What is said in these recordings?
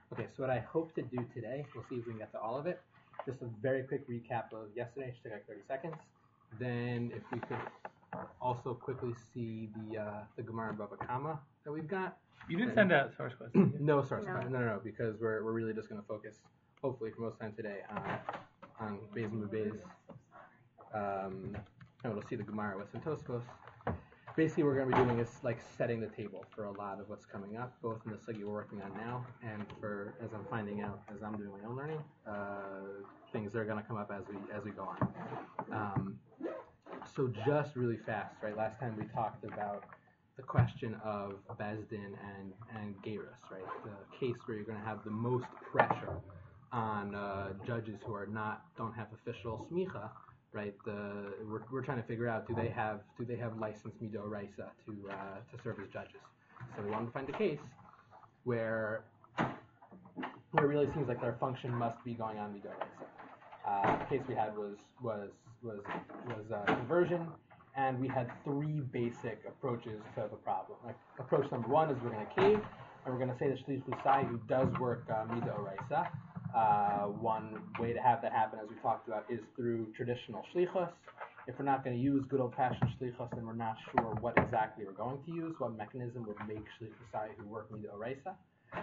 Okay, so what I hope to do today, we'll see if we can get to all of it. Just a very quick recap of yesterday, should take like 30 seconds. Then if we could also quickly see the Gemara and Baba Kama that we've got. You didn't send out source questions. No source question. No, because we're really just going to focus, hopefully for most time today, on Beis Mubez. And we'll see the Gemara with some Tosfos. Basically, what we're going to be doing is like setting the table for a lot of what's coming up, both in the sugi we're working on now, and for as I'm finding out as I'm doing my own learning, things that are going to come up as we go on. So just really fast, right? Last time we talked about the question of Bezdin and Gerus, right? The case where you're going to have the most pressure on judges who don't have official smicha, right? We're trying to figure out do they have license midoraisa to serve as judges? So we wanted to find a case where it really seems like their function must be going on midoraisa. The case we had was conversion, and we had three basic approaches to the problem. Like approach number one is we're going to cave, and we're going to say that shlichus sayu does work midoraisa. One way to have that happen, as we talked about, is through traditional shlichus. If we're not going to use good old-fashioned shlichus, then we're not sure what exactly we're going to use, what mechanism would make shlichus sayu work midoraisa.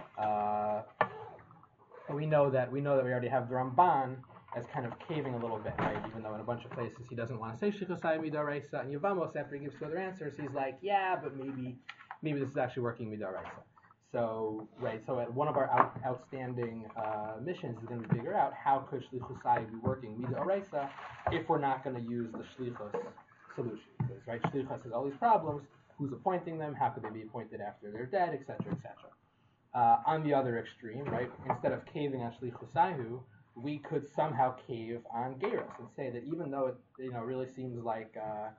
We know that we already have the Ramban as kind of caving a little bit, right? Even though in a bunch of places he doesn't want to say shlichus sayu midoraisa, and Yevamos, after he gives two other answers, he's like, yeah, but maybe this is actually working midoraisa. So, right, so at one of our outstanding missions is going to figure out how could shlichus sayu be working midoraisa if we're not going to use the shlichus solution. Because, right, shlichus has all these problems. Who's appointing them? How could they be appointed after they're dead, etc., etc. On the other extreme, right, instead of caving on shlichus sayu, we could somehow cave on gerus and say that even though it really seems like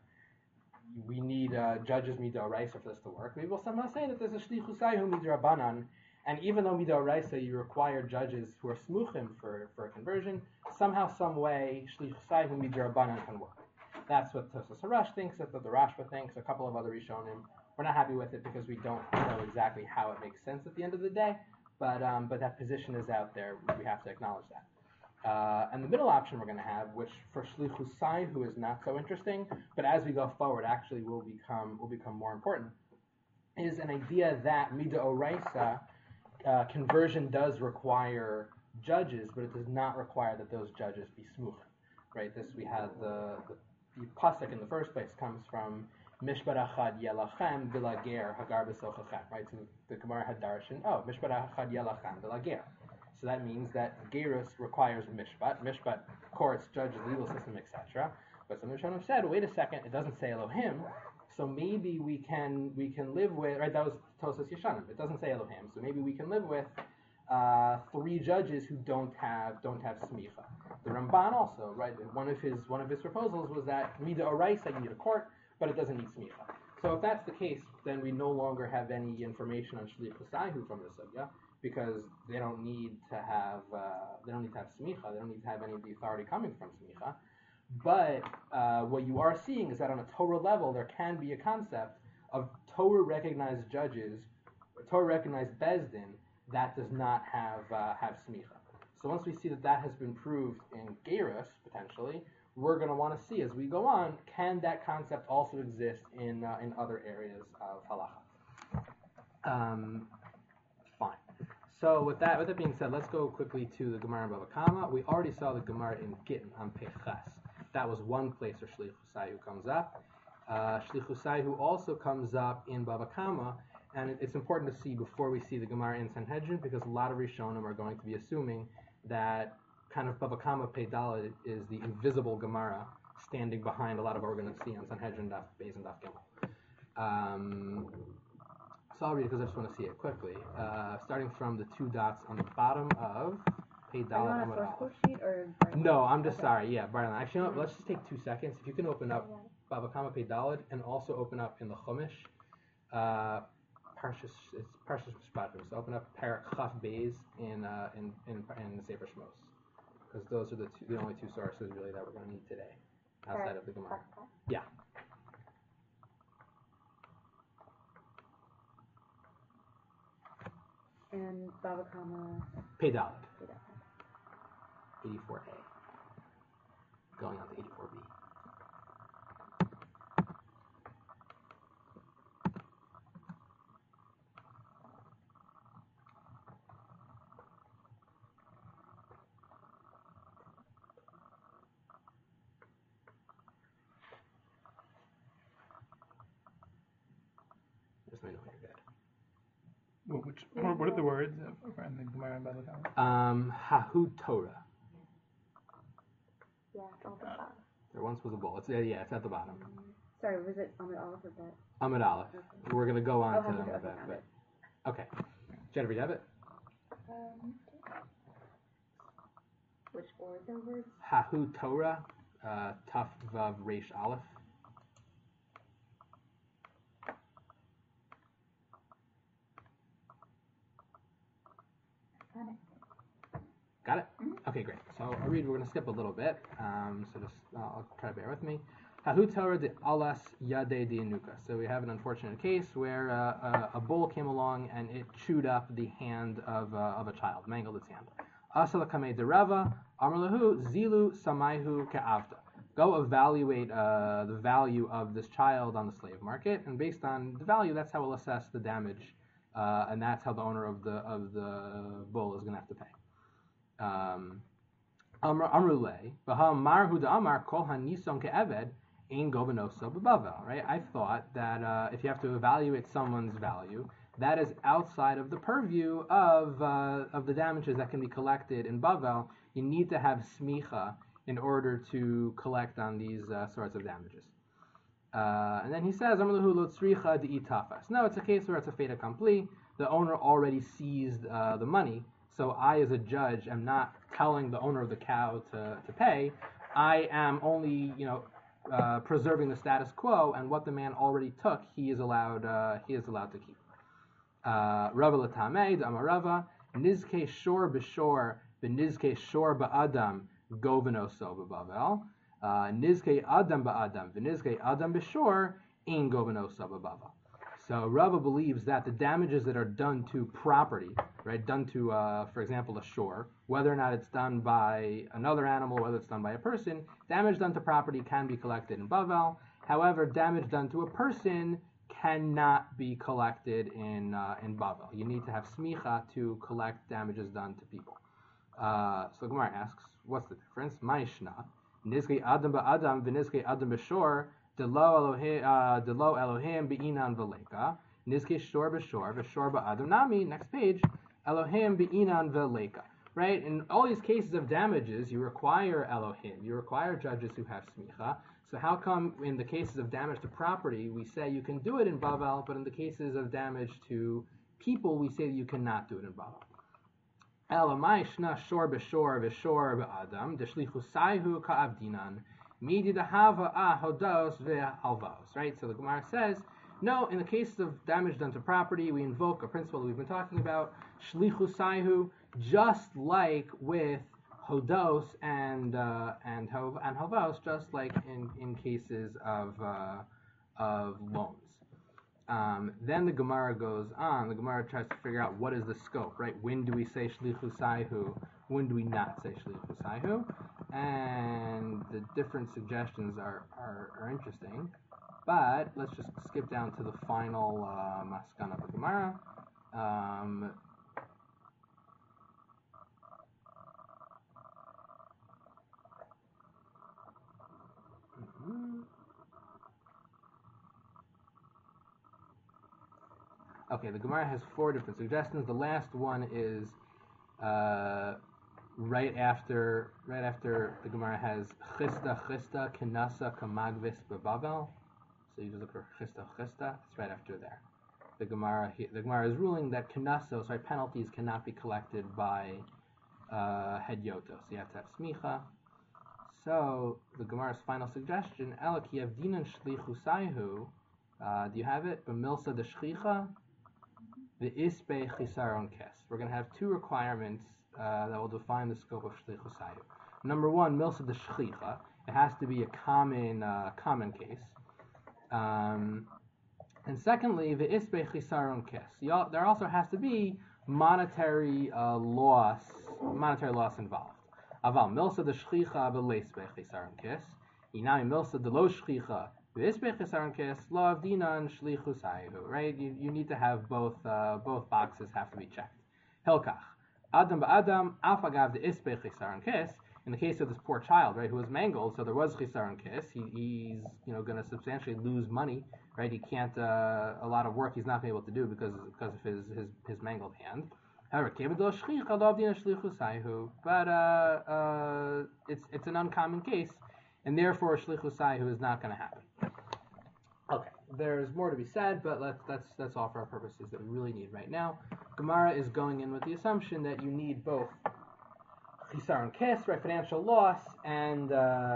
we need judges midoraisa for this to work, maybe we'll somehow say that there's a shlichus sayu midrabanan, and even though midoraisa you require judges who are smuchim for a conversion, somehow, some way, shlichus sayu midrabanan can work. That's what Tosfos Harash thinks. That's what the Rashba thinks. A couple of other Rishonim. We're not happy with it because we don't know exactly how it makes sense at the end of the day. But that position is out there. We have to acknowledge that. And the middle option we're going to have, which for shlichus sayu is not so interesting, but as we go forward, actually will become more important, is an idea that midoraisa conversion does require judges, but it does not require that those judges be smuchim. Right? This we had the pasuk in the first place comes from Mishpat Achad Yelachem Bilager Hagar B'Sochachem. Right? So the Gemara had darshan, Mishpat Achad Yelachem Bilager. So that means that gerus requires mishpat, courts, judges, legal system, etc. But some Rishonim said, wait a second, it doesn't say Elohim, so maybe we can live with, right? That was Tosfos Yeshanim. It doesn't say Elohim, so maybe we can live with three judges who don't have smicha. The Ramban also, right? One of his proposals was that midoraisa you need a court, but it doesn't need smicha. So if that's the case, then we no longer have any information on shlichus sayu from the sugya, because they don't need to have smicha. They don't need to have any of the authority coming from smicha. But what you are seeing is that on a Torah level, there can be a concept of Torah recognized judges, Torah recognized bezdin that does not have smicha. So once we see that has been proved in gerus potentially, we're going to want to see as we go on, can that concept also exist in other areas of halacha? Fine. So with that being said, let's go quickly to the Gemara in Bava Kama. We already saw the Gemara in Gittin on Peches. That was one place where shlichus sayu comes up. Shlichus sayu also comes up in Bava Kama, and it's important to see before we see the Gemara in Sanhedrin, because a lot of Rishonim are going to be assuming that kind of Bava Kama Pei Daled is the invisible Gemara standing behind a lot of what we're going to see on Sanhedrin Daf Beis and Daf Gimel. So I'll read it because I just want to see it quickly. Starting from the two dots on the bottom of Pei Daled Amud Aleph. No, I'm just sorry. Yeah, Brian. Actually, no, let's just take 2 seconds. If you can open up Bava Kama Pei Daled and also open up in the Chumash, Parshas Mishpatim. So open up Parak Chaf Beis in the Sefer Shmos, because those are the only two sources really that we're going to need today outside of the Gemara. Yeah. And Bava comma. Pedal. Pedal. 84A. Going on to 84B. Just let me know when you're good. What are the words in the Gemara and Bava Kama? Hahu Torah. Yeah, it's all the bottom. There once was a bowl. It's at the bottom. Sorry, was it Amid Aleph or Bet? Amid Aleph. Okay. We're gonna go on to Amid Amid Aleph, Bet, got but it. okay. Jennifer, you have it? Which four are words? Hahu Torah, Taf Vav Reish Aleph. Got it? Okay, great. So I'll read. We're going to skip a little bit. So just I'll try to bear with me. Hahu Torah de alas yade dianuka. So we have an unfortunate case where a bull came along and it chewed up the hand of a child, mangled its hand. Asala kamei de Rava amar lahu zilu samaihu ke'avta. Go evaluate the value of this child on the slave market, and based on the value, that's how we'll assess the damage, and that's how the owner of the bull is going to have to pay. Amrulei, Baham Huda Amar Kol Hanison Ke'eved Ein Govanosa B'Bavel. Right? I thought that if you have to evaluate someone's value, that is outside of the purview of the damages that can be collected in Bavel. You need to have smicha in order to collect on these sorts of damages. And then he says, Amrulhu Lo Tzricha De'itafas. No, it's a case where it's a fait accompli. The owner already seized the money. So I, as a judge, am not telling the owner of the cow to pay. I am only, preserving the status quo, and what the man already took, he is allowed to keep. Rava l'tamei d'amarava nizke shor b'shor v'nizke shor ba'adam govenoso b'bavel nizke adam ba'adam v'nizke adam b'shor in govenoso b'bavel. So Rava believes that the damages that are done to property, right, done to, for example, a shore, whether or not it's done by another animal, whether it's done by a person, damage done to property can be collected in Bavel. However, damage done to a person cannot be collected in Bavel. You need to have smicha to collect damages done to people. So Gemara asks, what's the difference? Ma'ishna, nizkei adam ba'adam v'nizkei adam b'shor. Delo Elohim be'inan v'leka. Nizke shor b'shor v'shor ba'adam nami. Next page. Elohim be'inan v'leka. Right? In all these cases of damages, you require Elohim. You require judges who have smicha. So how come in the cases of damage to property, we say you can do it in Bavel, but in the cases of damage to people, we say you cannot do it in Bavel? Elamai shna shor b'shor v'shor ba'adam. Deshlichu saihu ka'avdinan. Right? So the Gemara says, no, in the case of damage done to property, we invoke a principle that we've been talking about, shlichu saihu, just like with hodos and hovos, just like in cases of loans. Then the Gemara goes on. The Gemara tries to figure out what is the scope, right? When do we say shlichu saihu? When do we not say shlichu saihu? And the different suggestions are interesting, but let's just skip down to the final maskana of the Gemara. Okay, the Gemara has four different suggestions. The last one is right after the Gemara has chista kenasa kamagvis bebavel. So you just look for chista. It's right after there. The Gemara is ruling that kenasos, right, penalties cannot be collected by hedyotos. So you have to have smicha. So the Gemara's final suggestion, Elak yavdinan shlichu saihu. Do you have it? B'milsa de shchicha, the ispe chisaron kes. We're going to have two requirements that will define the scope of shlichu saihu. Number one, milsa de shchicha. It has to be a common case. And secondly, the ispe chisaron kes. There also has to be monetary loss involved. Aval milsa de shchicha beleisbech chisaron kis. Inami milsa de lo shchicha beleisbech chisaron kis. Lo avdinan shlichus hayu. Right? You need to have both boxes have to be checked. Hilkach. Adam ba'adam alfagav de isbech chisaron kis. In the case of this poor child, right, who was mangled, so there was chisaron kis. He's going to substantially lose money, right? He can't a lot of work he's not been able to do because of his mangled hand. However, but it's an uncommon case, and therefore shlichusayhu is not going to happen. Okay, there's more to be said, but that's all for our purposes that we really need right now. Gemara is going in with the assumption that you need both chisaron kes, right, financial loss, and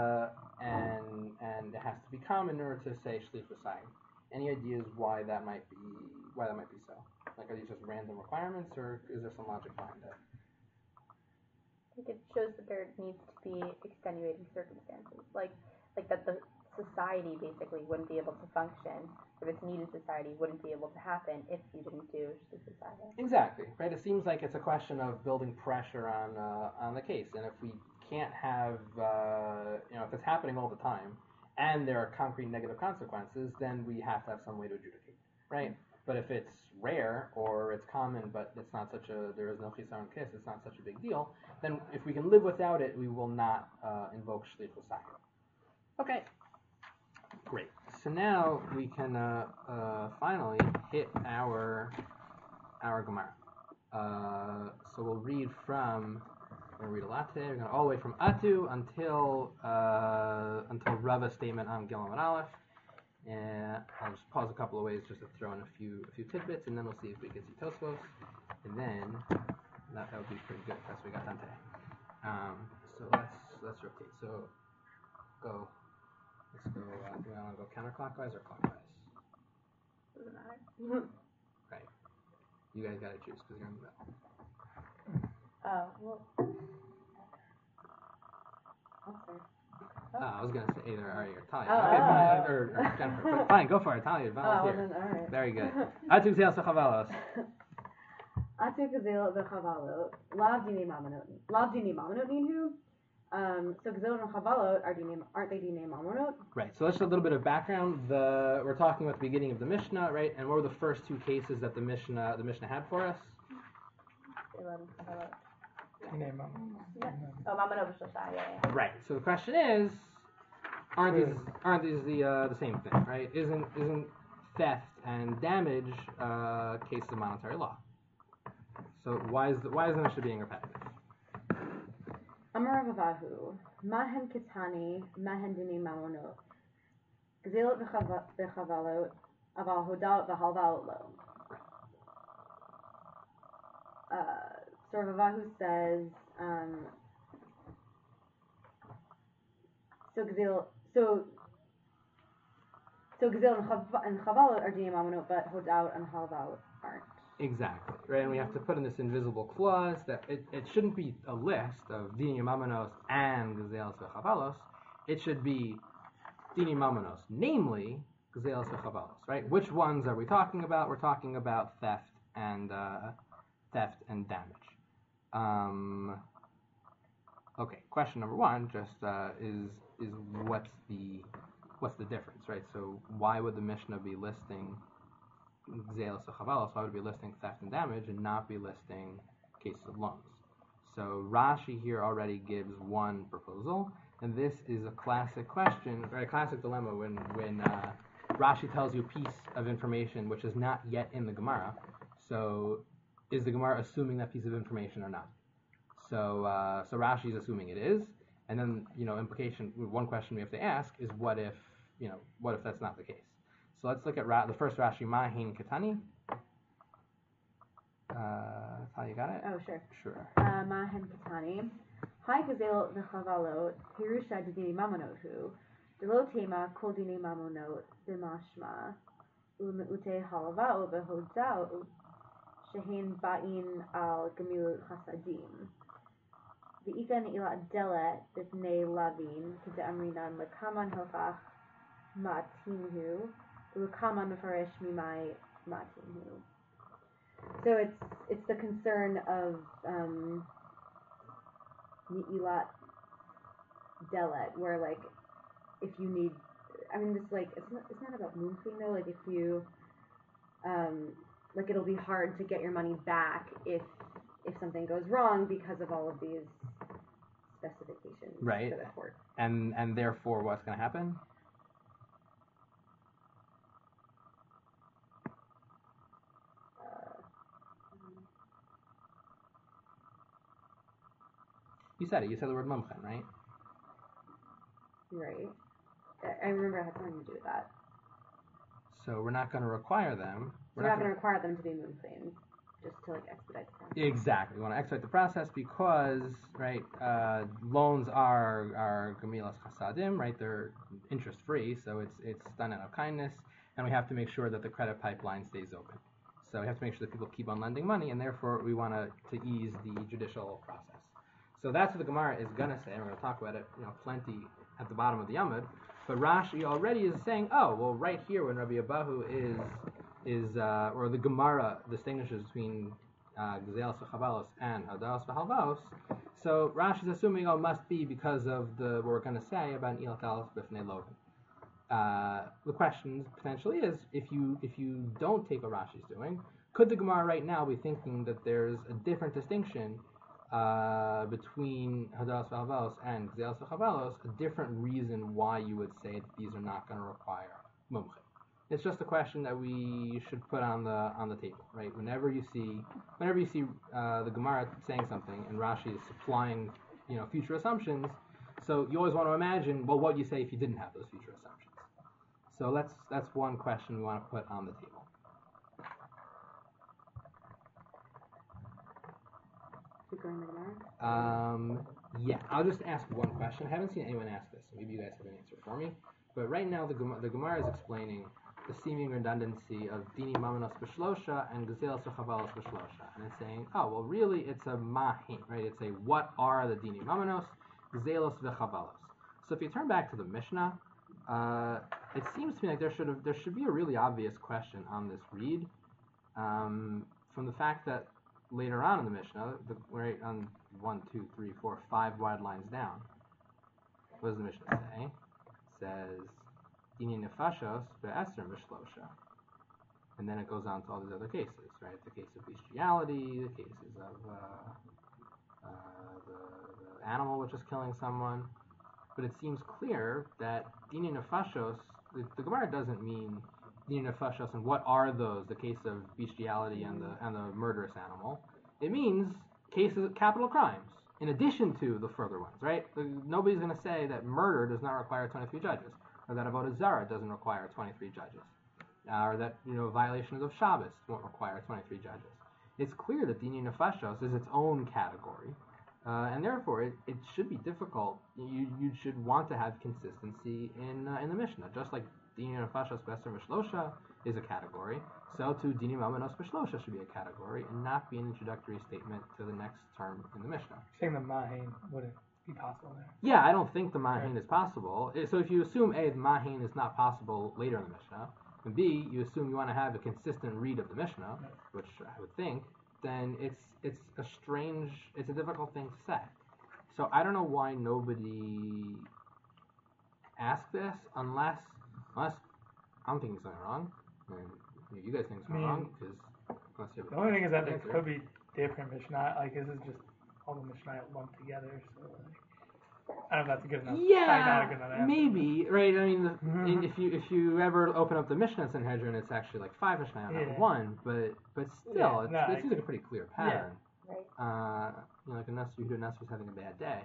it has to be common in order to say shlichusayhu. Any ideas why that might be so? Like, are these just random requirements, or is there some logic behind it? I think it shows that there needs to be extenuating circumstances, like that the society basically wouldn't be able to function, if its needed society wouldn't be able to happen if you didn't do the society. Exactly, right? It seems like it's a question of building pressure on the case, and if we can't have, if it's happening all the time, and there are concrete negative consequences, then we have to have some way to adjudicate, right? Mm-hmm. But if it's rare or it's common, but it's not there is no chisaron kes, it's not such a big deal, then if we can live without it, we will not invoke shlichus hayim. Okay, great. So now we can finally hit our Gemara. So we'll read from. We're going to read a lot today. We're going all the way from Atu until Rava's statement on Gilam and Aleph. And I'll just pause a couple of ways just to throw in a few tidbits, and then we'll see if we can see Tosfos. And then that would be pretty good. That's what we got done today. So let's rotate. So go. Let's go. Do I want to go counterclockwise or clockwise? Doesn't matter. Right. You guys got to choose because you're in the middle. Oh, well. Okay. I was going to say either Ari or Talia. Oh, okay, fine. Or Jennifer. But fine, go for it. Talia, volunteer. Then, all right. Very good. Atu gzeil sechavalos. Atu gzeil v'chavalot. Lav dini mamonot ninhu. So gzeil and chavalot aren't they dini mamonot? Right. So let's do a little bit of background. We're talking about the beginning of the Mishnah, right? And what were the first two cases that the Mishnah had for us? Right. So the question is, aren't these the same thing, right? Isn't theft and damage cases of monetary law? So why is the Mishnah being repetitive? Amar Ravahu, Mahen Kitani, Mahen Dini Mamonot, Gzilot v'chavalot, Aval Hodal v'halvalot lo. So Ravahu says, so Gzil and Chavalot are Dini Mamonot, but Hodal and halvalot aren't. Exactly, right? And we have to put in this invisible clause that it shouldn't be a list of Dini Mamonos and Gzelos v'chavalos. It should be Dini Mamonos, namely Gzelos v'chavalos, right? Which ones are we talking about? We're talking about theft and damage. Okay, question number one just is what's the difference, right? So why would the Mishnah be listing Gzelos v'chavalos? Why would it be listing theft and damage and not be listing cases of loans? So Rashi here already gives one proposal, and this is a classic question, or a classic dilemma when Rashi tells you a piece of information which is not yet in the Gemara. So is the Gemara assuming that piece of information or not? So Rashi is assuming it is, and then one question we have to ask is what if that's not the case? So let's look at the first Rashi, Mahin Katani. How you got it? Oh, sure. Sure. Mahin Katani. Hi Gazel v'chavalot, Hirusha dini mamonotu, Delo tema kol dini mamonot, B'mashma, U'me'ute halva v'hodzao, Shehin ba'in al gemilut chasadim. V'ikan ila delet b'fnei lavin, K'da'amrinan l'kaman hilchach ma'atimhu, L'kaman mefarish mimai ma'atimhu. So it's the concern of Ni'ilat Delet, where like if you need, I mean, this like it's not about moving though. Like if you like it'll be hard to get your money back if something goes wrong because of all of these specifications Right. for the court. And therefore, what's going to happen? You said it. You said the word mumchen, right? Right. I remember it had something to do with that. So we're not going to require them. We're not going to require them to be moving, just to like expedite the process. Exactly. We want to expedite the process because, right, loans are gemilas chasadim, right? They're interest free, so it's done out of kindness, and we have to make sure that the credit pipeline stays open. So we have to make sure that people keep on lending money, and therefore we want to ease the judicial process. So that's what the Gemara is gonna say, and we're gonna talk about it, plenty at the bottom of the Yamud. But Rashi already is saying, oh, well, right here when Rabbi Abahu or the Gemara distinguishes between Gezelos v'chavalos and Hadaos v'halvaos. So Rashi's assuming, it must be because of what we're gonna say about Ilat Aleph B'fnei Logan. The question potentially is, if you don't take what Rashi's doing, could the Gemara right now be thinking that there's a different distinction between Hadaos v'halvaos and Gezelos v'chavalos, a different reason why you would say that these are not going to require mumche? It's just a question that we should put on the table, right? Whenever you see the Gemara saying something and Rashi is supplying future assumptions, so you always want to imagine, well, what you say if you didn't have those future assumptions. So that's one question we want to put on the table. Yeah, I'll just ask one question. I haven't seen anyone ask this, so maybe you guys have an answer for me. But right now, the Gemara is explaining the seeming redundancy of Dini Mamanos B'Shlosha and Gezelos v'chavalos B'Shlosha. And it's saying, oh, well, really, it's a Mahin, right? It's a what are the Dini Mamanos, Gezelos v'chavalos. So if you turn back to the Mishnah, it seems to me like there should be a really obvious question on this read, from the fact that later on in the Mishnah, right on 1, 2, 3, 4, 5 wide lines down, what does the Mishnah say? It says, Dini nefashos ve'eser v'shlosha. And then it goes on to all these other cases, right? The case of bestiality, the cases of the animal which is killing someone. But it seems clear that Dini nefashos, the Gemara doesn't mean Dini nefashos and what are those, the case of bestiality and the murderous animal. It means cases of capital crimes, in addition to the further ones, right? Nobody's going to say that murder does not require 23 judges, or that avodah zarah doesn't require 23 judges, or that violations of Shabbos won't require 23 judges. It's clear that Dini nefashos is its own category, and therefore it should be difficult. You should want to have consistency in the Mishnah, just like Dini nefashos b'eser v'shlosha is a category, so too Dini mamanos b'shlosha should be a category and not be an introductory statement to the next term in the Mishnah. Saying the Mahin wouldn't be possible there. Yeah, I don't think the Mahin is possible. So if you assume A, the Mahin is not possible later in the Mishnah, and B, you assume you want to have a consistent read of the Mishnah, which I would think, then it's a difficult thing to say. So I don't know why nobody asked this, unless I'm thinking something wrong, and you guys think something wrong, because the only thing is that there could be different Mishnah. Like this is just all the Mishnah lumped together. So I don't know if that's a good enough. Yeah, good enough maybe, right? I mean, if you ever open up the Mishnah Sanhedrin, it's actually like 5 Mishnah, not 1, but still, it seems like a pretty clear pattern. Yeah. Right. Like a Yehuda Ness was having a bad day.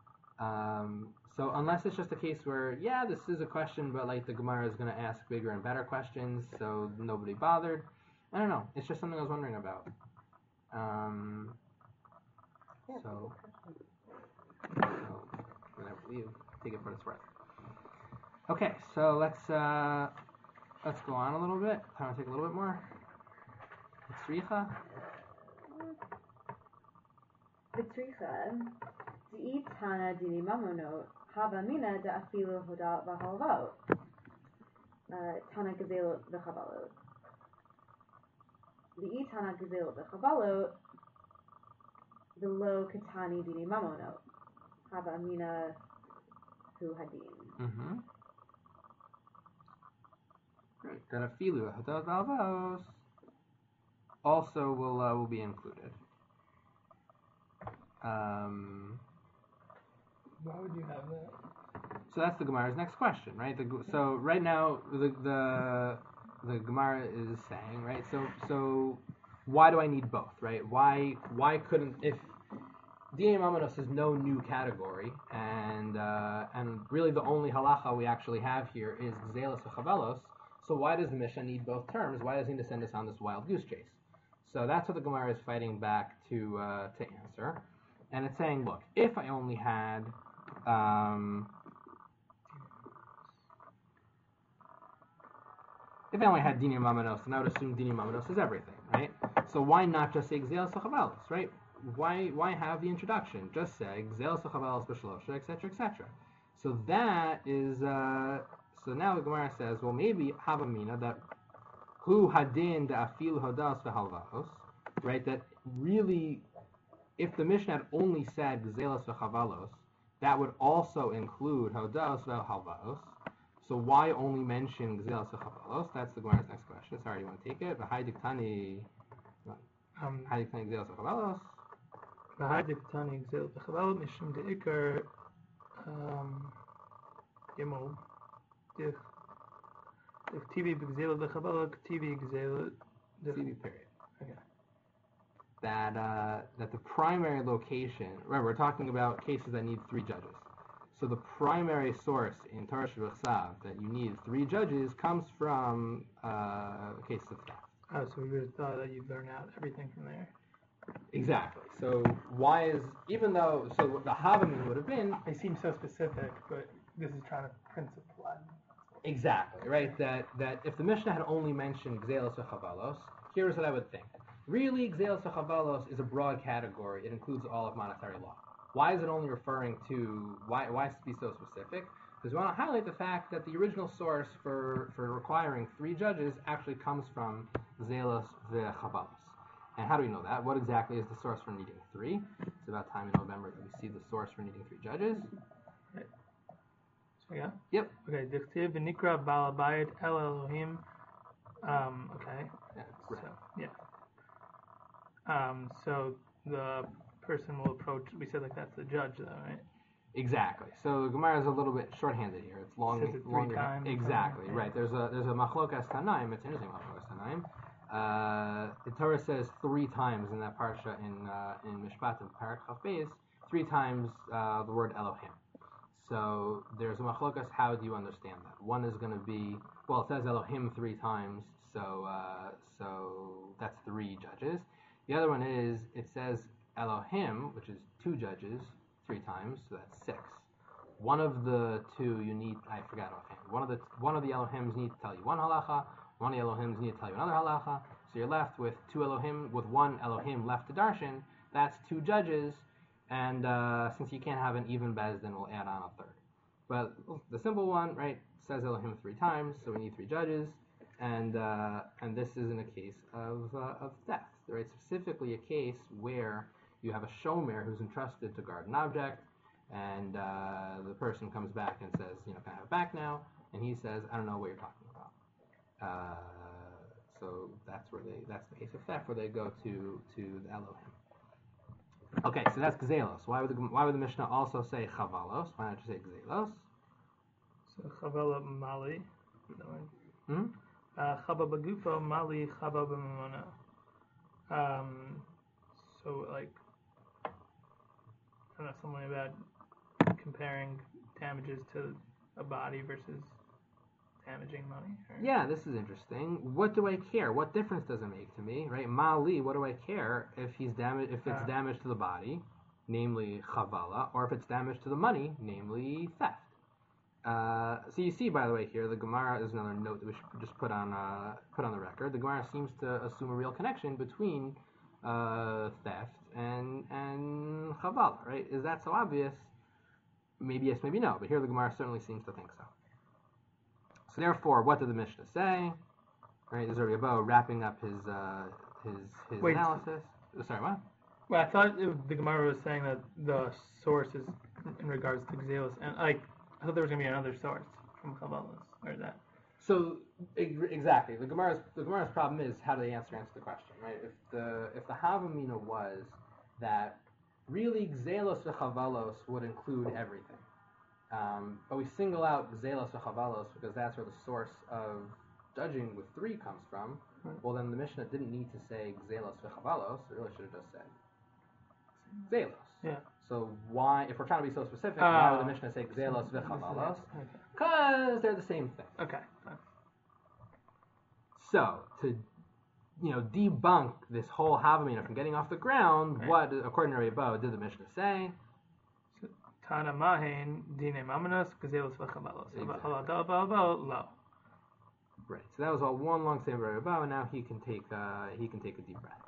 So unless it's just a case where, this is a question, but like the Gemara is going to ask bigger and better questions, so nobody bothered. I don't know. It's just something I was wondering about. So whenever you take it for its worth. Okay, so let's go on a little bit. Time to take a little bit more. Tzricha. Tzricha. Di tana dini mamonot. Hava mina da afilu hoda v'halvaot. Tana gazel v'chavalot. V'itana gzela b'chavalot, v'lo katani dini mamonot. Hava amina hu hadin. Mm-hmm. Right. That afilu hadad valvos also will be included. Why would you have that? So that's the Gemara's next question, right? So right now the Gemara is saying, right? So why do I need both, right? Why couldn't, if Dinei Mamanos is no new category, and really the only halacha we actually have here is Gzelos v'Chavelos, so why does the Mishnah need both terms? Why does he need to send us on this wild goose chase? So that's what the Gemara is fighting back to answer, and it's saying, look, if I only had Dinei Mamanos, then I would assume Dinei Mamanos is everything, right? So why not just say Gzelos v'Chavelos, right? Why have the introduction? Just say Gzelos v'Chavelos b'Shlosha, etc., etc. So that is so now the Gemara says, well, maybe Havamina that hu hadin da'afil hodas v'halvaos, right? That really, if the Mishnah had only said Gzelos v'Chavalos, that would also include hodas v'halvaos. So why only mention Gzelos v'Chavalos? That's the Gemara's next question. Sorry, you want to take it? V'hai diktani Gzelos v'Chavalos. V'hai diktani gzelos v'chavalot mishum de'ikar Gimel TV b'gzelos v'chavalot TV gzelos TV period. Okay. That the primary location. Remember, we're talking about cases that need 3 judges. So the primary source in Torah Shebechsav that you need 3 judges comes from cases of theft. Oh, so we would have thought that you'd learn out everything from there. Exactly. So why is, even though, so the Havamin would have been They seem so specific, but this is trying to principalize. exactly right that if the Mishnah had only mentioned Gzelos v'Chavalos, here's what I would think. Really, Gzelos v'Chavalos is a broad category. It includes all of monetary law. Why is it only referring to, why be so specific? Because we want to highlight the fact that the original source for requiring 3 judges actually comes from Gzelos v'Chavalos. And how do we know that? What exactly is the source for needing 3? It's about time in November that we see the source for needing 3 judges. So yeah? Yep. Okay, Dichtiv v'nikra ba'al bayit el Elohim. Okay. Yeah, right. So, so the person will approach, we said like that's the judge though, right? Exactly. So the Gemara is a little bit short-handed here. It's long, Says it 3 longer. times. Exactly. Yeah. Right. There's a machlokas tanaim. It's interesting machlokas tanaim. The Torah says 3 times in that parsha in Mishpat and Parak Chaf Beis, 3 times the word Elohim. So there's a machlokas. How do you understand that? One is going to be, well, it says Elohim 3 times, so that's 3 judges. The other one is, it says Elohim, which is 2 judges 3 times, so that's 6. One of the 2 you need, I forgot offhand. One of the Elohims need to tell you 1 halacha. One of the Elohims need to tell you another halacha. So you're left with 2 Elohim, with 1 Elohim left to darshan. That's 2 judges, and since you can't have an even bez, then we'll add on a 3rd. But the simple one, right, says Elohim 3 times, so we need 3 judges, and this is in a case of theft, right? Specifically a case where you have a shomer who's entrusted to guard an object, and the person comes back and says, can I have it back now? And he says, I don't know what you're talking about. So that's the case of theft where they go to the Elohim. Okay, so that's Gzelos. Why would the Mishnah also say Chavalos? Why not just say Gzelos? So Chavala Mali. Chaba Bagufa Mali Chaba B'Mamona. So like, I don't know, something about comparing damages to a body versus damaging money. Or? Yeah, this is interesting. What do I care? What difference does it make to me, right? Mali, what do I care if he's damaged? If it's damage to the body, namely chavala, or if it's damage to the money, namely theft. So you see, by the way, here the Gemara is another note that we should just put on the record. The Gemara seems to assume a real connection between theft and chavala, right? Is that so obvious? Maybe yes, maybe no. But here the Gemara certainly seems to think so. So therefore, what did the Mishnah say? Right, there's Rabbi Abba wrapping up his Wait. analysis. Sorry, what? Well, I thought the Gemara was saying that the source is in regards to Xelis, and like I thought there was gonna be another source from Chavalos, or that. So exactly, the Gemara's problem is how do they answer the question, right? If the Havamina was that really Xelos v'Chavalos would include everything, but we single out Xelos v'Chavalos because that's where the source of judging with 3 comes from. Right. Well, then the Mishnah didn't need to say Xelos v'Chavalos; it really should have just said Xelos. Yeah. So why, if we're trying to be so specific, why would the Mishnah say Xelos v'Chavalos? Because they're the same thing. Okay. Fine. So to debunk this whole Havamina from getting off the ground, Right. what according to Rebbe did the Mishnah say? Tana Mahin Dine Mamanos Xelis v'Chavalos. Exactly. Lo. Right. So that was all one long statement by Rebbe, and now he can take a deep breath.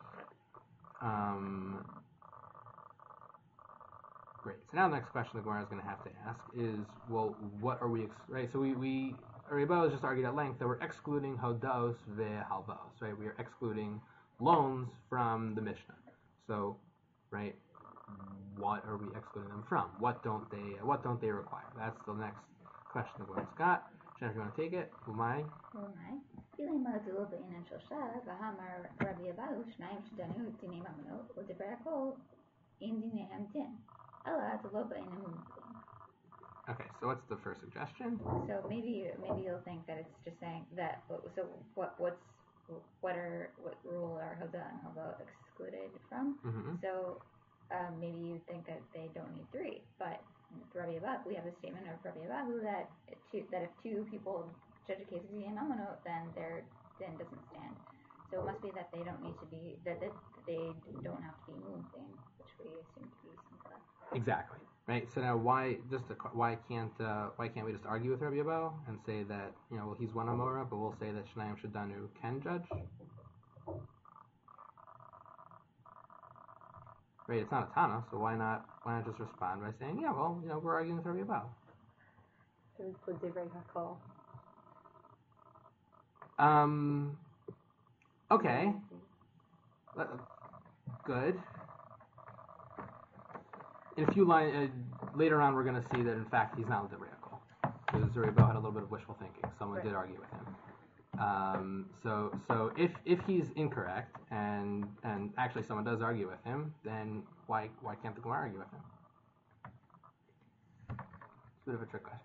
Great. So now the next question the Gemara is going to have to ask is, well, what are we right? So we Rebbe has just argued at length that we're excluding hodaos ve'halvaos, right? We are excluding loans from the Mishnah. So, right, what are we excluding them from? What don't they require? That's the next question the Gemara's got. Jennifer, you want to take it? Umay? אילן מרזו בעניין שלושה, והאמר רבי אבאו, שניים שדנו דיני ממונות, ודברי הכל אין דיניהם דין. אלא זה לא בעניין מומחים. Okay, so what's the first suggestion? So maybe you'll think that it's just saying that. So what rule are Hoda and Hava excluded from? Mm-hmm. So maybe you think that they don't need 3, but Rabbi Abahu, we have a statement of Rabbi Abahu that if 2 people judge a case of Dina Mamano, then their din doesn't stand. So it must be that they don't need to be that they don't have to be moving, which we assume to be Simcha. Exactly. Right. So now, why can't we just argue with Rabbi Abahu and say that well, he's one Amora, but we'll say that Shnayim Shadanu can judge? Right. It's not a Tana, so why not just respond by saying, yeah, well, we're arguing with Rabbi Abahu. Okay. Good. In a few lines later on, we're going to see that in fact he's not Libriakol, because Rebbe had a little bit of wishful thinking. Someone did argue with him. So if he's incorrect and actually someone does argue with him, then why can't the Gemara argue with him? It's a bit of a trick question.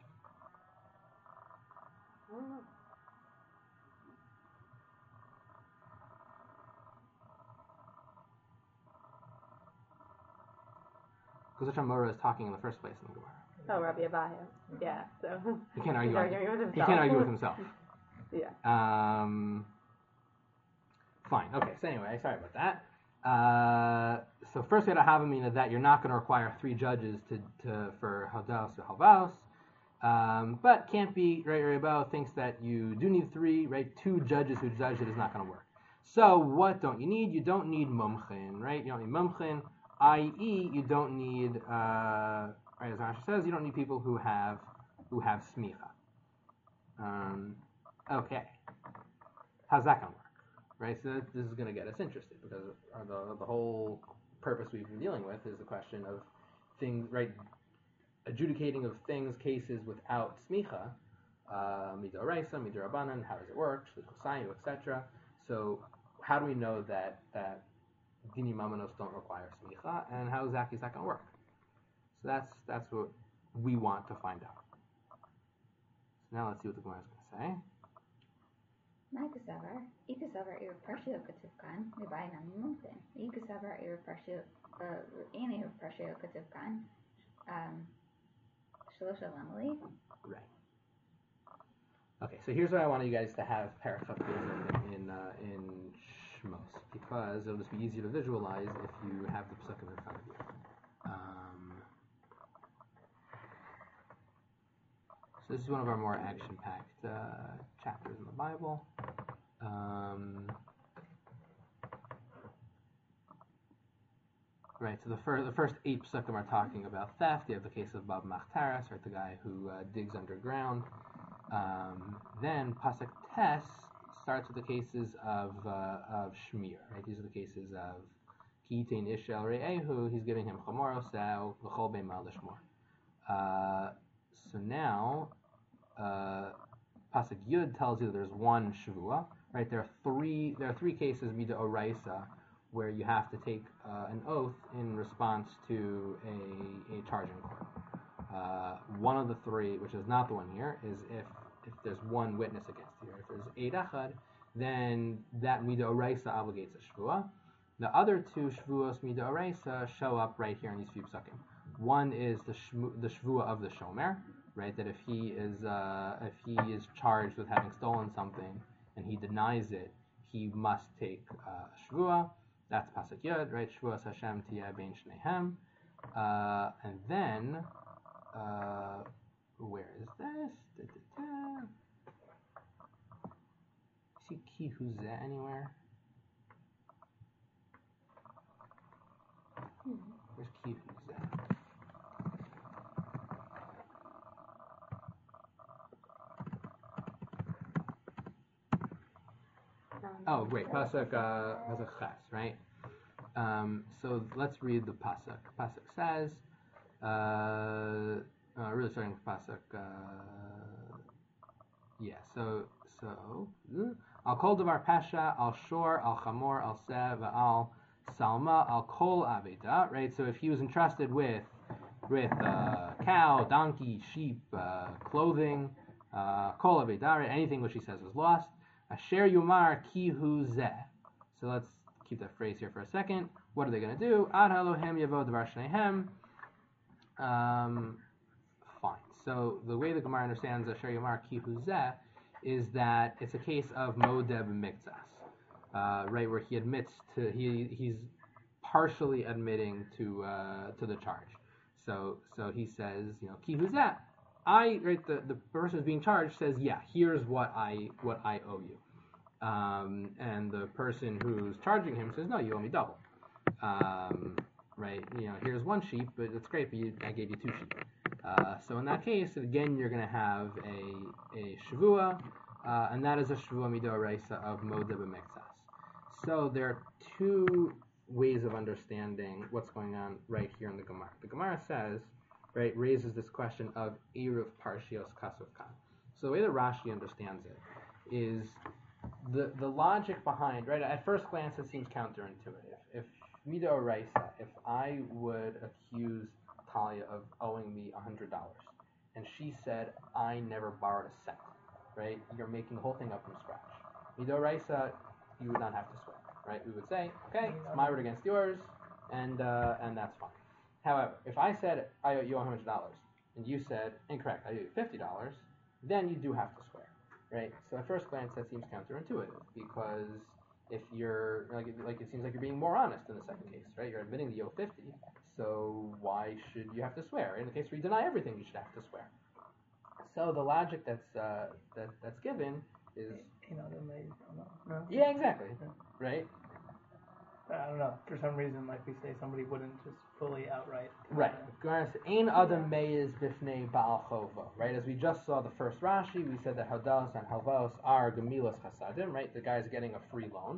Because which Amora is talking in the first place in the Gemara. Oh, Rabbi Abahu. Yeah, so. He can't argue. He's arguing with himself. He can't argue with himself. Yeah. Fine. Okay. So anyway, sorry about that. So first we had a Havamina that you're not going to require 3 judges for Hodaos or Halvaos. But can't be, right? Rebbe thinks that you do need 3, right? 2 judges who judge it is not going to work. So what don't you need? You don't need mumchin, right? You don't need mumchin, i.e., you don't need, right? As Rashi says, you don't need people who have smicha. Okay, how's that going to work? Right, so this is going to get us interested because the whole purpose we've been dealing with is the question of things, right? Adjudicating of things, cases without smicha, midoraisa, midorabanan. How does it work? Shlichusayu, etc. So how do we know that dini mamanos don't require smicha, and how exactly is that going to work? So that's what we want to find out. So now let's see what the Gemara is going to say. Ma'ikasavar, ikasavar irparshio kativkan, mibainam mumtin. Ikasavar irparshio, any irparshio kativkan, shalosha lamali. Right. Okay, so here's what I want you guys to have parachut in Shmos, because it'll just be easier to visualize if you have the psukim in front of you. So this is one of our more action-packed chapters in the Bible. Right, so the first 8 psukim are talking about theft. You have the case of Bab Machtaras, right, the guy who digs underground. Then Pasuk Tes starts with the cases of shmir. Right, these are the cases of kitain ishel re'ehu. He's giving him chamor oseh l'chol b'mal l'shmor. So now, pasuk Yud tells you that there's one shavua. Right, there are three cases mida oraisa where you have to take an oath in response to a charging court. One of the three, which is not the one here, is if there's one witness against you. If there's eid achad, then that mida oraisa obligates a shvua. The other two shvuos mida oraisa show up right here in these few psukim. One is the shvua of the shomer, right? That if he is charged with having stolen something and he denies it, he must take shvua. That's pasuk Yud, right? Shvuas Hashem tiyeh bein shnehem. And then, where is this? See ki huzeh anywhere? Where's ki huzeh? Oh, great. Pasuk Ches, right? So let's read the pasuk. Pasuk says, really starting with pasuk. Al kol davar pasha, al shor, al chamor, al sev, al salma, al kol aveda. Right. So if he was entrusted with cow, donkey, sheep, clothing, kol aveda, right, anything which he says was lost. Asher yomar ki hu zeh. So let's keep that phrase here for a second. What are they going to do? Ad Elohim yavo davar shnehem. Fine. So the way the Gemara understands Asher yomar ki hu zeh is that it's a case of modeb mikzas, right, where he admits to he's partially admitting to the charge. So he says, ki hu zeh. The person who's being charged says, yeah, here's what I owe you. And the person who's charging him says, no, you owe me double. Right? Here's one sheep, but it's great, but I gave you two sheep. So in that case, again, you're going to have a shavua, and that is a shavua midoraisa of modeh b'mekzas. So there are two ways of understanding what's going on right here in the Gemara. The Gemara says, right, raises this question of Eruv Parshios Kasuf Kan. So the way that Rashi understands it is the logic behind, right, at first glance it seems counterintuitive. If Mida Oraisa, if I would accuse Talia of owing me $100, and she said, I never borrowed a cent, right, you're making the whole thing up from scratch. Mida Oraisa, you would not have to swear, right? We would say, okay, it's my word against yours, and that's fine. However, if I said I owe you $100 and you said incorrect, I owe you $50, then you do have to swear, right? So at first glance that seems counterintuitive because if you're like it seems like you're being more honest in the second case, right? You're admitting that you owe $50, so why should you have to swear? In the case where you deny everything, you should have to swear. So the logic that's given is yeah, exactly, right? I don't know. For some reason, like we say, somebody wouldn't just fully outright. Right. Ein adam meiz bifnei ba'al chovo. Right. As we just saw the first Rashi, we said that hadas and halvos are gemilas chasadim. Right. The guy's getting a free loan.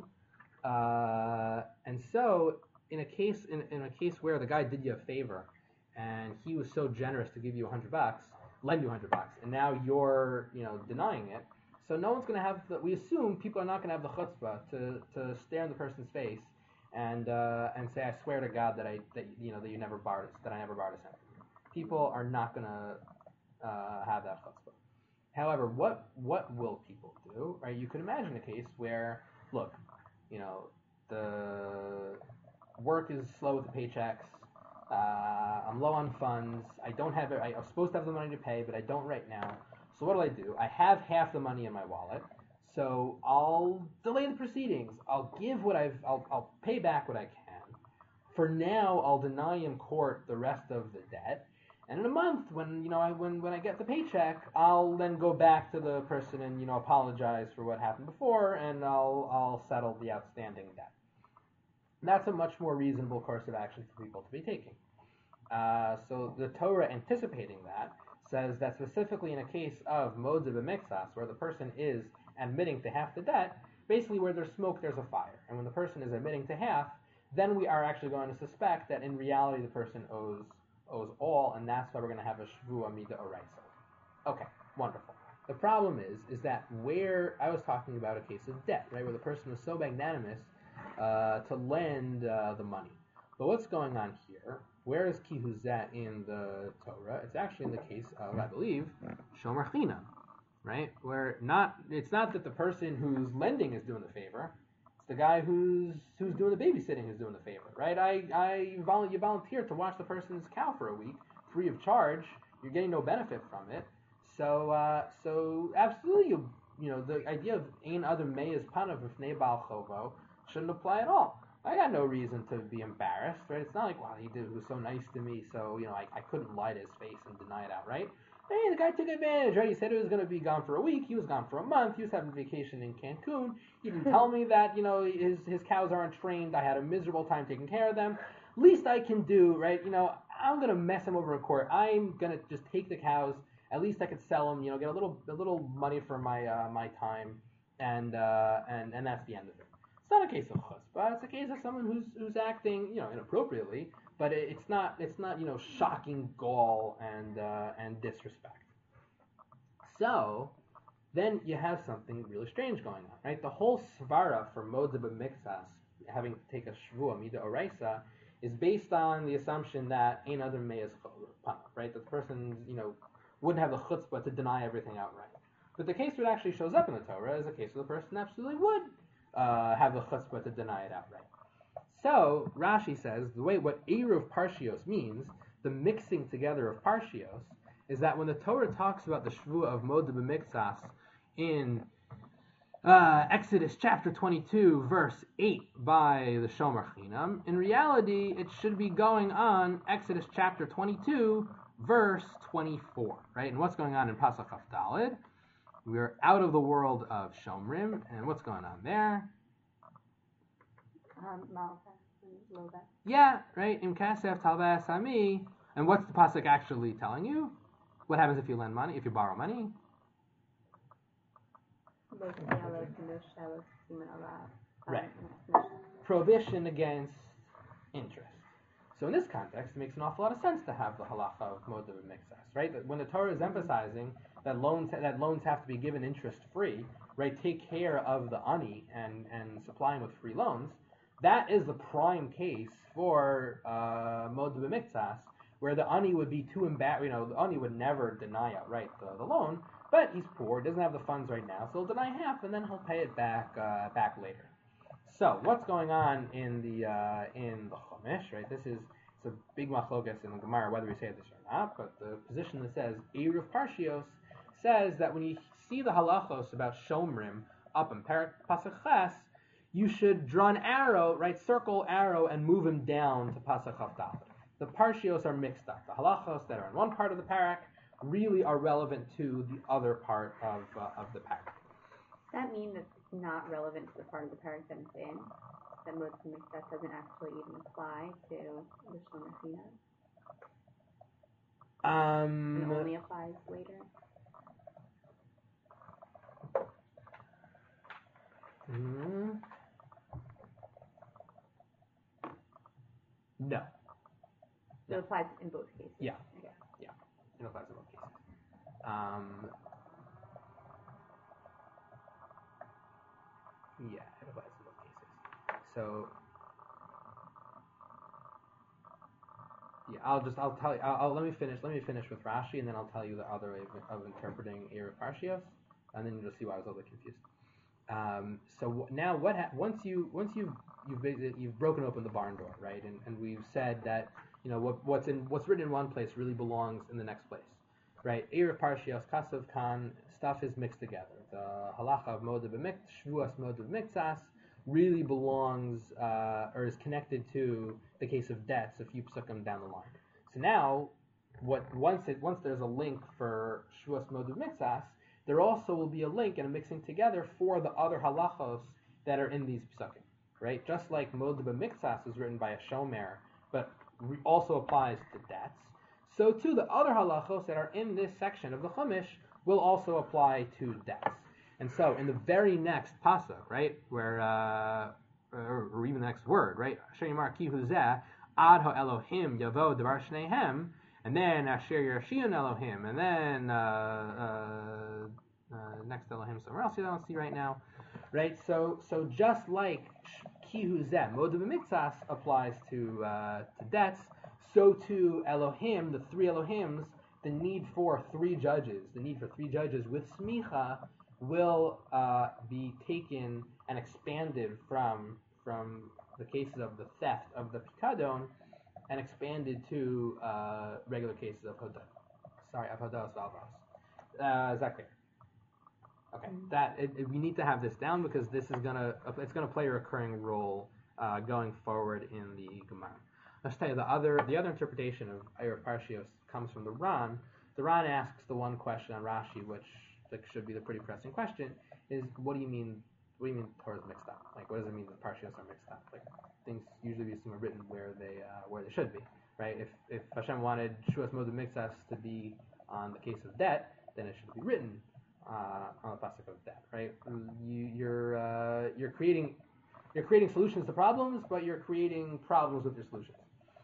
And so, in a case where the guy did you a favor, and he was so generous to give you $100, lend you $100, and now you're denying it. So no one's going to have we assume people are not going to have the chutzpah to stare in the person's face and say, I swear to God that you never borrowed that I never borrowed a cent from you. People are not going to have that chutzpah. However, what will people do? Right? You could imagine a case where, look, the work is slow with the paychecks. I'm low on funds. I don't have it. I'm supposed to have the money to pay, but I don't right now. So what do? I have half the money in my wallet. So I'll delay the proceedings. I'll pay back what I can. For now, I'll deny in court the rest of the debt. And in a month, when I get the paycheck, I'll then go back to the person and apologize for what happened before, and I'll settle the outstanding debt. That's a much more reasonable course of action for people to be taking. So the Torah, anticipating that, says that specifically in a case of modeh b'mikzas, where the person is admitting to half the debt, basically where there's smoke, there's a fire. And when the person is admitting to half, then we are actually going to suspect that in reality the person owes all, and that's why we're going to have a shvua mida oraisa. Okay, wonderful. The problem is that where I was talking about a case of debt, right, where the person was so magnanimous to lend the money. But what's going on here? Where is kihuzat in the Torah? It's actually in the case of, I believe, shomer chinam, right? Where it's not that the person who's lending is doing the favor. It's the guy who's doing the babysitting who's doing the favor, right? You volunteer to watch the person's cow for a week, free of charge. You're getting no benefit from it. So absolutely, the idea of ein adam meyes panav v'fnei bal chovo shouldn't apply at all. I got no reason to be embarrassed, right? It's not like, wow, he was so nice to me, so I couldn't lie to his face and deny it outright. Hey, the guy took advantage, right? He said he was going to be gone for a week. He was gone for a month. He was having vacation in Cancun. He didn't tell me that, his cows aren't trained. I had a miserable time taking care of them. Least I can do, right? I'm going to mess him over in court. I'm going to just take the cows. At least I could sell them, get a little money for my time, and that's the end of it. It's not a case of chutzpah. It's a case of someone who's acting, inappropriately, but it's not shocking gall and disrespect. So then you have something really strange going on, right? The whole svara for moda b'miktsas, having to take a shvua mida oraisa, is based on the assumption that ein adam meyes panav, right? That the person, wouldn't have the chutzpah to deny everything outright. But the case that actually shows up in the Torah is a case where the person absolutely would have the chutzpah to deny it outright. So Rashi says what eruv parshios means, the mixing together of parshios, is that when the Torah talks about the shvua of moda b'miktsas in Exodus chapter 22, verse 8 by the Shomer Chinam, in reality it should be going on Exodus chapter 22, verse 24, right? And what's going on in Pasach Kaf Daled? We're out of the world of Shomrim, and what's going on there? Yeah, right. Im kasef talvas ami. And what's the pasuk actually telling you? What happens if you lend money? If you borrow money? Right. Prohibition against interest. So in this context, it makes an awful lot of sense to have the halacha of moda b'miktsas, right? That when the Torah is emphasizing that loans have to be given interest free, right? Take care of the ani and supply them with free loans. That is the prime case for moda b'miktsas, where the ani would be too embarrassed. The ani would never deny outright the loan, but he's poor, doesn't have the funds right now, so he'll deny half and then he'll pay it back later. So what's going on in the Chumash, right? It's a big machlokas in the Gemara whether we say this or not, but the position that says eruv parshios says that when you see the halachos about shomrim up in Pasach Ches, you should draw an arrow, right? Circle arrow and move him down to Pasach Kaf Daled. The parshios are mixed up. The halachos that are in one part of the parak really are relevant to the other part of the parak. Does that mean that it's not relevant to the part of the parak that it's in? That moda b'miktsas doesn't actually even apply to the shomer chinam? And it only applies later? No. So it applies in both cases? Yeah. Okay. Yeah. It applies in both cases. Yeah, it applies in both cases. So, yeah, I'll tell you. Let me finish with Rashi, and then I'll tell you the other way of interpreting eruv parshios, and then you'll see why I was a little bit confused. So now, once you've broken open the barn door, right? And we've said that what's written in one place really belongs in the next place, right? Eruv parshios kasav kan, stuff is mixed together. The halacha of moda shvuas moda b'miktsas really belongs or is connected to the case of debts a few psukim down the line. So now, once there's a link for shvuas moda b'miktsas, there also will be a link and a mixing together for the other halachos that are in these psukim, right? Just like moda b'miktsas is written by a shomer, but also applies to debts, so too the other halachos that are in this section of the Chumash will also apply to debts. And so in the very next pasuk, right, where or even the next word, right, Asher Yamar Ki Hu Zeh Ad Ha Elohim Yavo Devar Shnehem, and then Asher Yershion Elohim, and then next Elohim somewhere else you don't see right now, right? So just like Ki Hu Zeh Moed B'Miktsas applies to debts, so too Elohim, the three Elohims, the need for three judges with smicha will be taken and expanded from the cases of the theft of the pikadon and expanded to regular cases of hodah. Of hodah valvos. Is that clear? Okay. We need to have this down because it's gonna play a recurring role going forward in the Gemara. Let's tell you the other interpretation of Erev Parshios comes from the Ran. The Ran asks the one question on Rashi, which should be the pretty pressing question, is what do you mean Torah is mixed up? Like, what does it mean that Parshios are mixed up? Like, things usually we assume are written where they should be, right? If Hashem wanted Shuas Moed B'Miktsas to be on the case of debt, then it should be written on the pasuk of debt, right? You're creating solutions to problems, but you're creating problems with your solutions.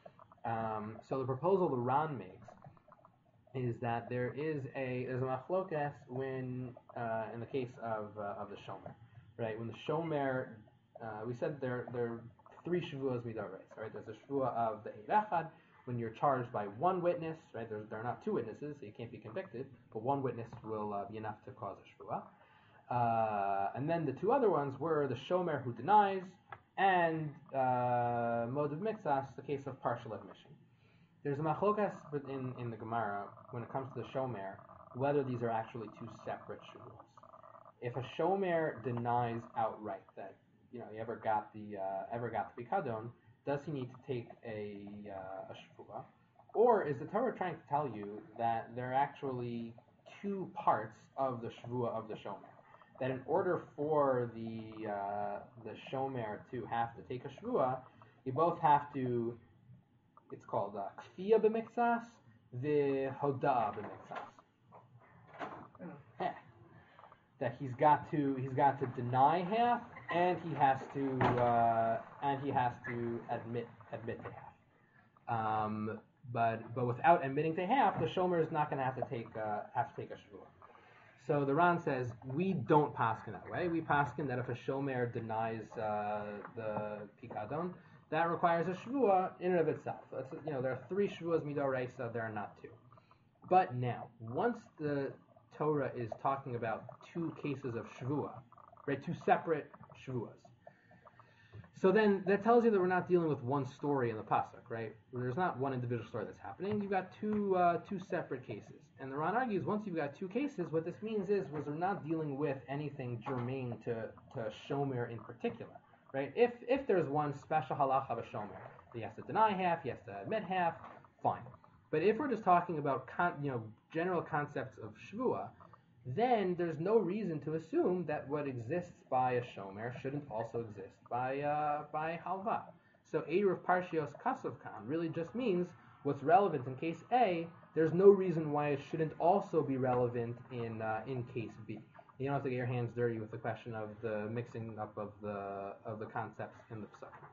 So the proposal the Ran makes is that there's a machlokas when in the case of the shomer, right? When the shomer, we said there are three shavuos midareis, right? There's a shavua of the Eid Echad when you're charged by one witness, right? There are not two witnesses, so you can't be convicted, but one witness will be enough to cause a shavua. And then the two other ones were the shomer who denies and Moed B'Miktsas, the case of partial admission. There's a machlokas in the Gemara when it comes to the shomer whether these are actually two separate shavuos. If a shomer denies outright that he ever got the pikadon, does he need to take a shavua, or is the Torah trying to tell you that there are actually two parts of the shavua of the shomer? That in order for the shomer to have to take a shavua, you both have to. It's called kfiyah b'miktsas, the hodah b'miktsas. That he's got to deny half, and he has to admit to half. But without admitting to half, the shomer is not going to have to take a shavua. So the Ran says we don't paskin that way. We paskin that if a shomer denies the pikadon, that requires a shavua in and of itself. There are three shavuos midoraisa, there are not two. But now, once the Torah is talking about two cases of shavua, right, two separate shavuos, so then that tells you that we're not dealing with one story in the pasuk, right? There's not one individual story that's happening. You've got two separate cases. And the Ran argues once you've got two cases, what this means is we're not dealing with anything germane to shomer in particular. Right? If there's one special halacha of a shomer, he has to deny half, he has to admit half, fine. But if we're just talking about general concepts of shvua, then there's no reason to assume that what exists by a shomer shouldn't also exist by halva. So Erev Parshios Kasav Kan really just means what's relevant in case A. There's no reason why it shouldn't also be relevant in case B. You don't have to get your hands dirty with the question of the mixing up of the concepts in the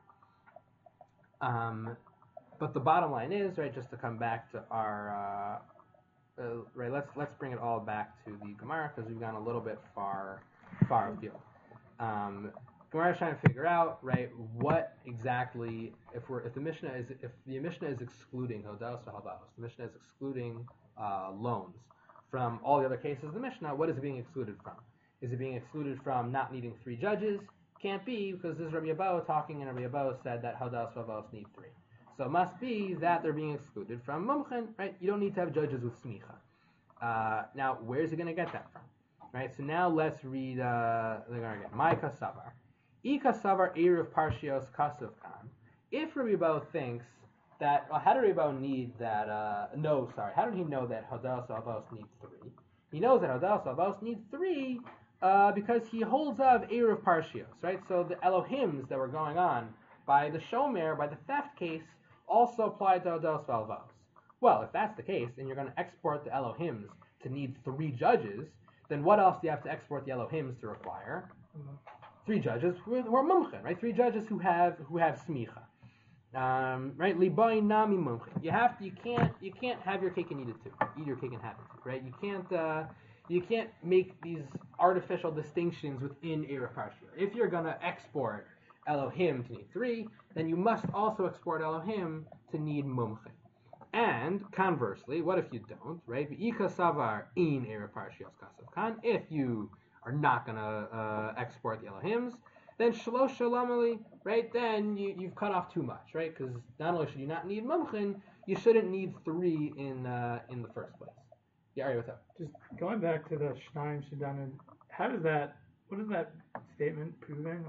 psukim. But the bottom line is, right, just to come back to our right, let's bring it all back to the Gemara because we've gone a little bit far afield. Gemara is trying to figure out, right, what exactly if the Mishnah is excluding hodos or halvos, the Mishnah is excluding loans from all the other cases of the Mishnah, what is it being excluded from? Is it being excluded from not needing three judges? Can't be, because this is Rabbi Abba talking, and Rabbi Abba said that hodos or halvos need three. So it must be that they're being excluded from mumchen, right? You don't need to have judges with smicha. Now, where's he going to get that from? Right, so now let's read the Gemara again. My kasavar. Ika savar Erev Parshios Kasav Kan. If Rabbi Abba thinks that, how did Rabbi Abba need that, how did he know that hodos or halvos need three? He knows that hodos or halvos need three because he holds of Erev Parshios, right? So the Elohims that were going on by the shomer, by the theft case, also applied to hodos or halvos. Well, if that's the case, and you're going to export the Elohims to need three judges, then what else do you have to export the Elohims to require? 3 judges who are mumchen, right? 3 judges who have smicha. Right? Libai nami mumchen. You can't have your cake and eat it too. Eat your cake and have it too, right? You can't make these artificial distinctions within Erev Parshia. If you're gonna export Elohim to need 3, then you must also export Elohim to need mumchen. And conversely, what if you don't, right? V'ika savar in Erev Parshios Kasav Kan. If you are not gonna export the Elohims, then shalosh shalamali, right? Then you've cut off too much, right? Because not only should you not need mumchen, you shouldn't need 3 in the first place. Yeah, Ari, what's up? Just going back to the Shnaim Shadanim, what is that statement proving?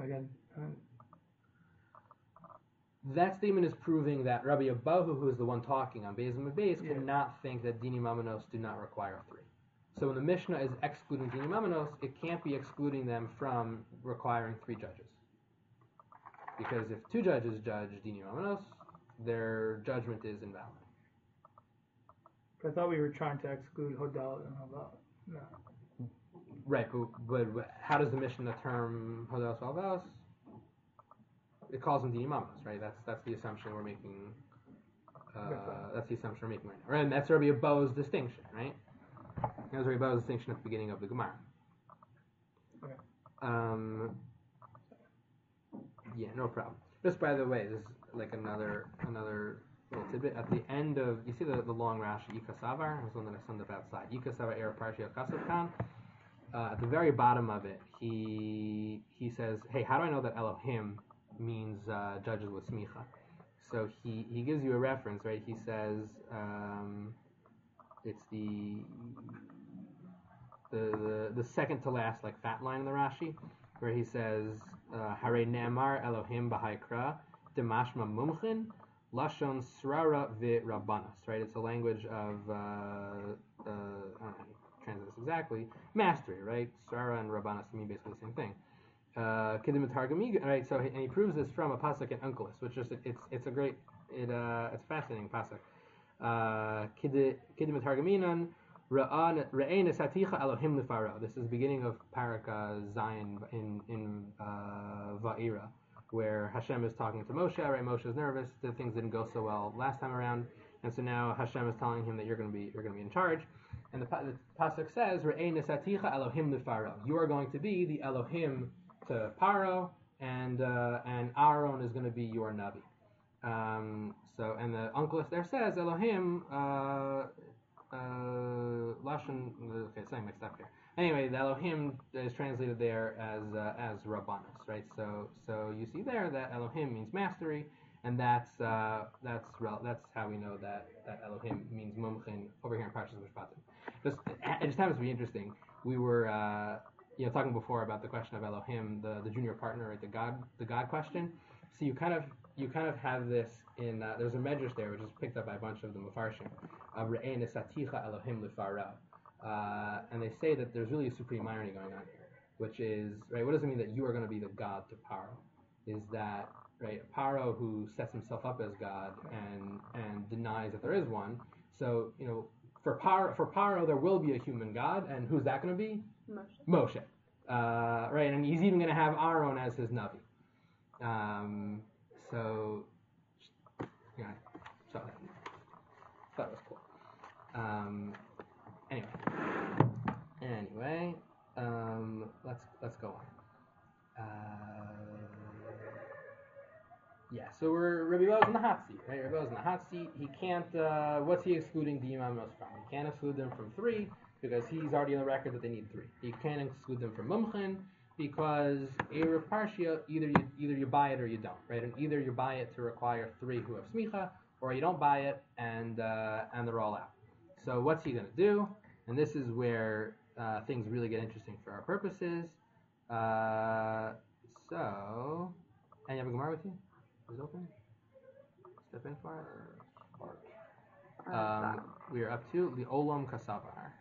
That statement is proving that Rabbi Abahu, who is the one talking on Beis and Beis, cannot think that Dini Mamanos do not require 3. So when the Mishnah is excluding Dini Mamanos, it can't be excluding them from requiring 3 judges. Because if 2 judges judge Dini Mamanos, their judgment is invalid. I thought we were trying to exclude Hodal and Halal. No. Right, but how does the Mishnah term Hodal Salvos? It calls them Dini Mamanos, right? That's the assumption we're making. That's the assumption we're making right now. Right? And that's Rabbi Abahu's distinction, right? That was Rabbi Abahu's distinction at the beginning of the Gemara. Okay. Yeah, no problem. Just by the way, this is like another little tidbit. At the end of, you see the long Rashi, Ika Savar? This one that I summed up outside. Ika Savar Erev Parshia Kasav Kan. At the very bottom of it, he says, hey, how do I know that Elohim means judges with smicha? So he gives you a reference, right? He says it's the second to last like fat line in the Rashi, where he says Hare Ne'amar Elohim B'Haikra Demashma Mumchin Lashon Srara V'Rabbanas, right? It's a language of I don't know how to translate this exactly, mastery, right? Srara and Rabbanas mean basically the same thing. Right, so and he proves this from a pasuk in Unkelos, which is it's a great it's a fascinating pasuk. Kidim Targaminan Ra'e Nesaticha Elohim Lefaro. This is the beginning of Parak Zion in Va'ira, where Hashem is talking to Moshe. Right, Moshe is nervous. The things didn't go so well last time around, and so now Hashem is telling him that you're going to be in charge. And the pasuk says Ra'e Nesaticha Elohim Lefaro. You are going to be the Elohim to Paro, and Aaron is going to be your Navi. So, and the Unkelos there says Elohim, Lashon, okay, something mixed up here. Anyway, the Elohim is translated there as Rabbanos, right? So you see there that Elohim means mastery, and that's how we know that Elohim means Mumchin over here in Parshas Mishpatim. It just happens to be interesting. We were talking before about the question of Elohim, the junior partner, right? The God question. So you kind of have this in there's a medrash there which is picked up by a bunch of the Mefarshim of Re'ei Nesaticha Elohim Lefara, and they say that there's really a supreme irony going on here, which is, right, what does it mean that you are going to be the God to Paro? Is that, right, Paro who sets himself up as God and denies that there is one. So for Paro there will be a human God, and who's that going to be? Moshe. Right, and he's even going to have Aaron as his Navi. So thought it was cool. Anyway, let's go on. So Rabbi Abahu's in the hot seat, right? Rabbi Abahu's in the hot seat. He can't. What's he excluding the Imamos from? He can't exclude them from 3 because he's already on the record that they need 3. He can't exclude them from Mumchen because Erev Parshia, either you buy it or you don't, right? And either you buy it to require 3 who have smicha, or you don't buy it and they're all out. So what's he going to do? And this is where things really get interesting for our purposes. So, and you have a Gemara with you? Is it open? Step in for it. We are up to the Olam Kasavar.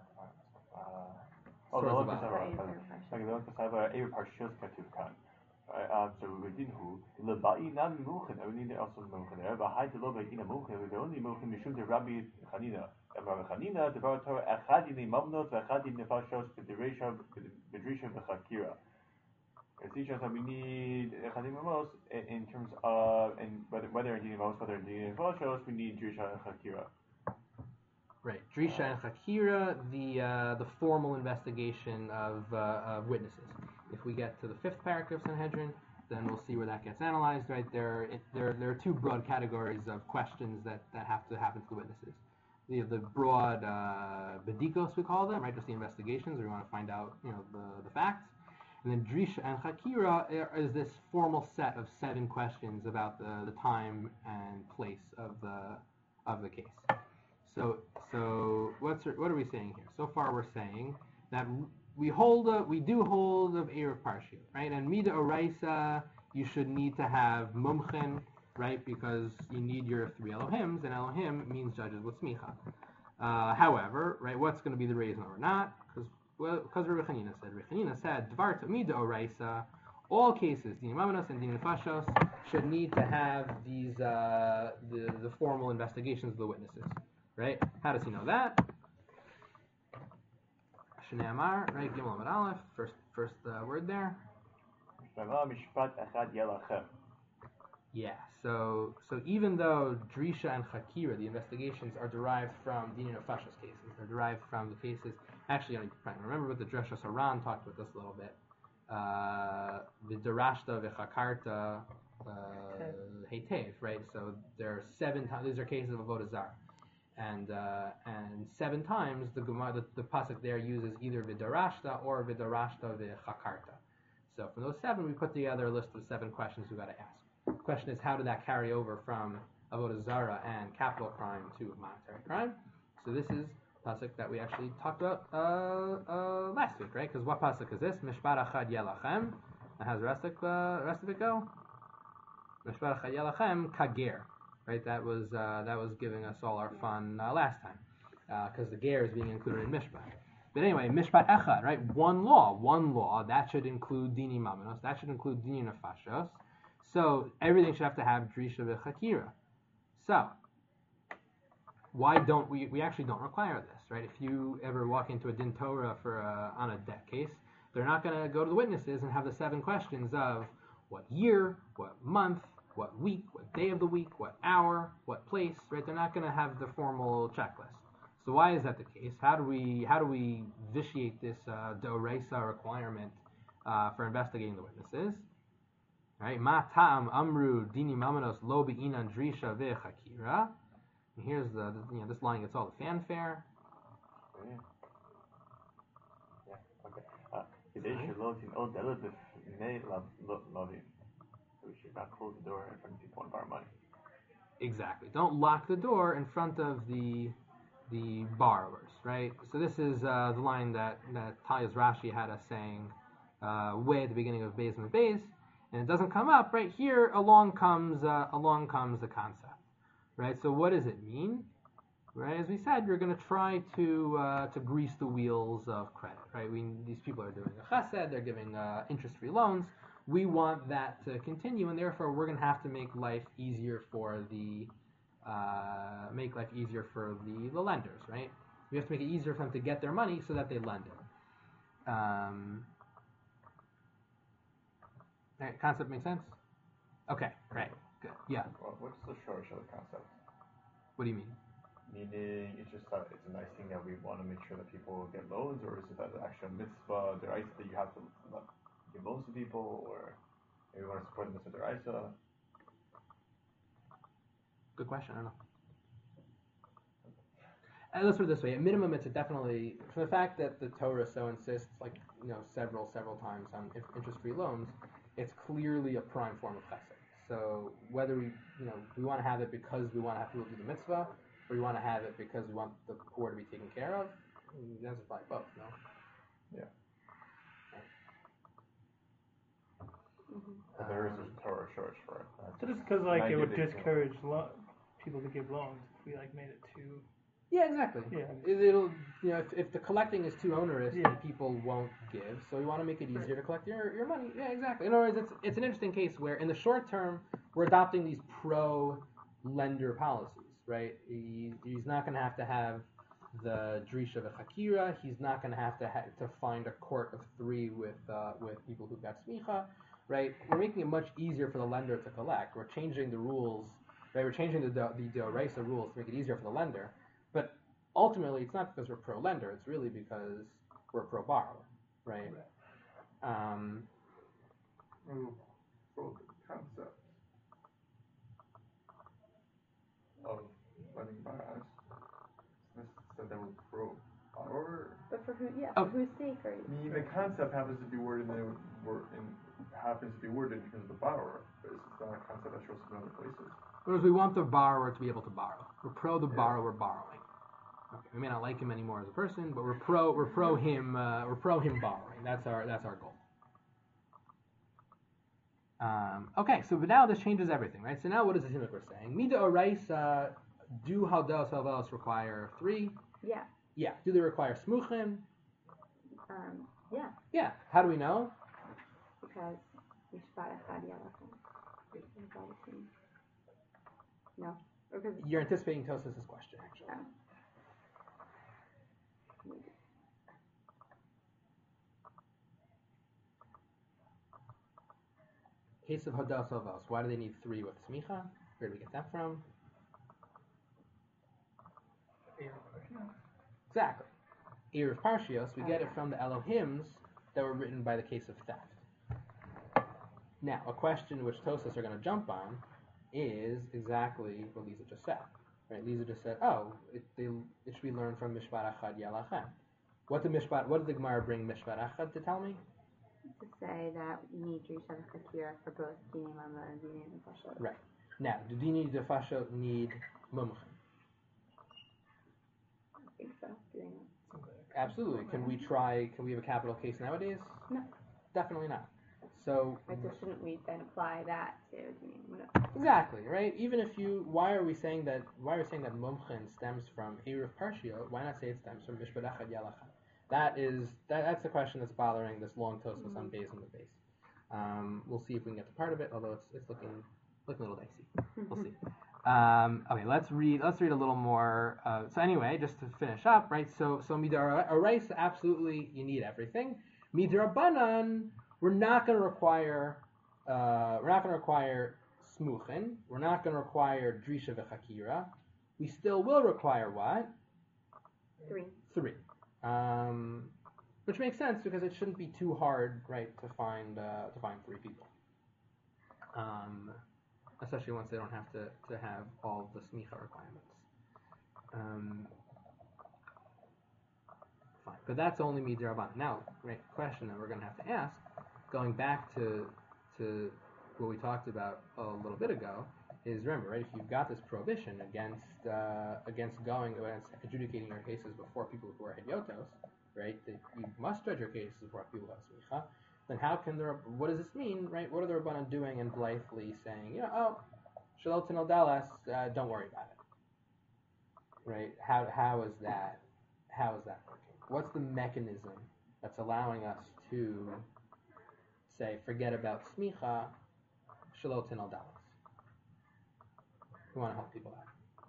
The Olam Kasavar, Erev Parshios Katuv Kan. So Redinhu, Labai Nan Muchen, only also Muchen, but High to Lobe in a Muchen, the only Muchen Mishum to Rabbi Hanina. Rabbi Hanina, the Barator, Achadini Mamnot, Achadini Fashos, Bedrisha, Bechakira. It's each other we need Achadim Mamos in terms of, and whether in Mamos, whether in Fashos, we need Drisha and Chakira. Right, Drisha and Chakira, the formal investigation of witnesses. If we get to the 5th paragraph of Sanhedrin, then we'll see where that gets analyzed. Right, there are two broad categories of questions that have to happen to the witnesses. The broad bedikos, we call them, right, just the investigations, where we want to find out, the facts. And then Drisha and Chakira is this formal set of 7 questions about the time and place of the case. So what are we saying here? So far we're saying that we do hold of Erev Parshiyot, right? And Mida Oraisa, you should need to have Mumchen, right? Because you need your 3 Elohims, and Elohim means judges with Smicha. However, right, what's going to be the reason or not? Because Rabbi Chanina said, Dvar Mida Oraisa, all cases, Din Mamanos and Din Fashos, should need to have these the formal investigations of the witnesses. Right? How does he know that? Shnei Amar, right? Gimel Amud Aleph, first word there. Yeah. So even though Drisha and Chakira, the investigations, are derived from Din Nefashos cases, they're derived from the cases. Actually, remember what the Dreshos Haran talked about this a little bit. The Derashta v'Chakarta Heitev, right? So there are 7 times. These are cases of Avodah Zarah. And 7 times the pasuk there uses either vidarashta or vidarashta v'chakarta. So from those 7, we put together a list of 7 questions we've got to ask. The question is, how did that carry over from avodah zarah and capital crime to monetary crime? So this is pasuk that we actually talked about last week, right? Because what pasuk is this? Mishpat achad yelachem. And how's the rest of it go? Mishpat achad yelachem kager. Right, that was giving us all our fun last time, because the ger is being included in mishpat. But anyway, mishpat echad, right? One law that should include dini mamanos, that should include dini nefashos. So everything should have to have drisha v'chakira. So why don't we actually don't require this, right? If you ever walk into a din Torah on a debt case, they're not going to go to the witnesses and have the 7 questions of what year, what month, what week, what day of the week, what hour, what place, right? They're not going to have the formal checklist. So why is that the case? How do we vitiate this d'oraisa requirement for investigating the witnesses? Right? Ma ta'am amru dini mamanos lo be'inan drisha ve'chakira. And here's this line gets all the fanfare. We should not close the door in front of people and borrow money. Exactly. Don't lock the door in front of the borrowers, right? So this is the line that Talya's Rashi had us saying way at the beginning of Beis and Beis, and it doesn't come up right here. Along comes the concept, right? So what does it mean? Right, as we said, you're going to try to grease the wheels of credit, right? These people are doing a chesed, they're giving interest-free loans. We want that to continue, and therefore we're going to have to make life easier for the lenders, right? We have to make it easier for them to get their money so that they lend it. Right, concept makes sense? Okay, right, good, yeah. Well, what's the short of the concept? What do you mean? Meaning, it's just that it's a nice thing that we want to make sure that people get loans, or is it that the actual mitzvah, the right that you have to give loans to people, or maybe we want to support the mitzvah, the right? Good question. I don't know. Let's put it this way: at minimum, it's definitely, for the fact that the Torah so insists, several times on interest-free loans. It's clearly a prime form of chesed. So whether we want to have it because we want to have people do the mitzvah, or we want to have it because we want the poor to be taken care of, the answer's probably both. No. Yeah. Mm-hmm. But there is a Torah shortage for it. So just because it would discourage people to give loans, if we made it too Yeah, exactly. Yeah. It'll if the collecting is too onerous, Yeah. then people won't give. So we want to make it easier to collect your money. Yeah, exactly. In other words, it's an interesting case where in the short term we're adopting these pro lender policies, right? He's not going to have the drisha of hakira. He's not going to have to find a court of 3 with people who got smicha, right? We're making it much easier for the lender to collect. We're changing the rules, right? We're changing the doraisa rules to make it easier for the lender. But ultimately, it's not because we're pro lender. It's really because we're pro borrower, right? For the concept of lending by us, said that we're pro borrower. But for Oh. whose sake are you? I mean, the concept happens to be worded happens to be worded because of the borrower, but it's not a concept that shows up in other places. Whereas we want the borrower to be able to borrow. We're pro the borrower borrowing. Okay, we may not like him anymore as a person, but we're pro him borrowing. That's our goal. Okay, so but now this changes everything, right? So now what is the himik we're saying? Mida oraisa, do haldos halvos require 3? Yeah. Yeah. Do they require smuchim? Yeah. Yeah. How do we know? Because mishpat echad yalachem. No. Or because You're anticipating Tosas' question, actually. Case of Hadas Havos. Why do they need 3 with smicha? Where do we get that from? Exactly. Erev Parshios, we get it from the Elohims that were written by the case of theft. Now, a question which Tosas are going to jump on is exactly what Lisa just said. Right? Lisa just said, it should be learned from Mishpat Achad Yalachem. What did the Gemara bring Mishpat Achad to tell me? to say that you need Drisha Chakira for both Dini Mama and Dini Nefashot. Right. Now, do Dini Nefashot need Mumchim? I think so. Do they know? Absolutely. Can we have a capital case nowadays? No. Definitely not. So Right, so shouldn't we then apply that to Dini Mama? exactly, right? Even if why are we saying that Mumchin stems from Erev Parshio? Why not say it stems from Mishpat Echad Yalachem? That's the question that's bothering this long Tosfos on Beis and the base. We'll see if we can get to part of it, although it's looking a little dicey. We'll see. Okay, let's read a little more. So anyway, just to finish up, right? So Midar Araisa, absolutely, you need everything. Midar Banan, we're not going to require smuchin. We're not going to require drisha v'chakira. We still will require what? 3. 3. Which makes sense because it shouldn't be too hard, right, to find 3 people. Especially once they don't have to have all the smicha requirements. Fine, but that's only midrabanan. Now, right, question that we're going to have to ask, going back to what we talked about a little bit ago, is remember, right? If you've got this prohibition against adjudicating your cases before people who are hedyotos, right? That you must judge your cases before people who have smicha. Then how can what does this mean, right? What are the Rabbanan doing and blithely saying, shalot tinol dalas, don't worry about it, right? How is that working? What's the mechanism that's allowing us to say forget about smicha, shalot tinol dalas? We want to help people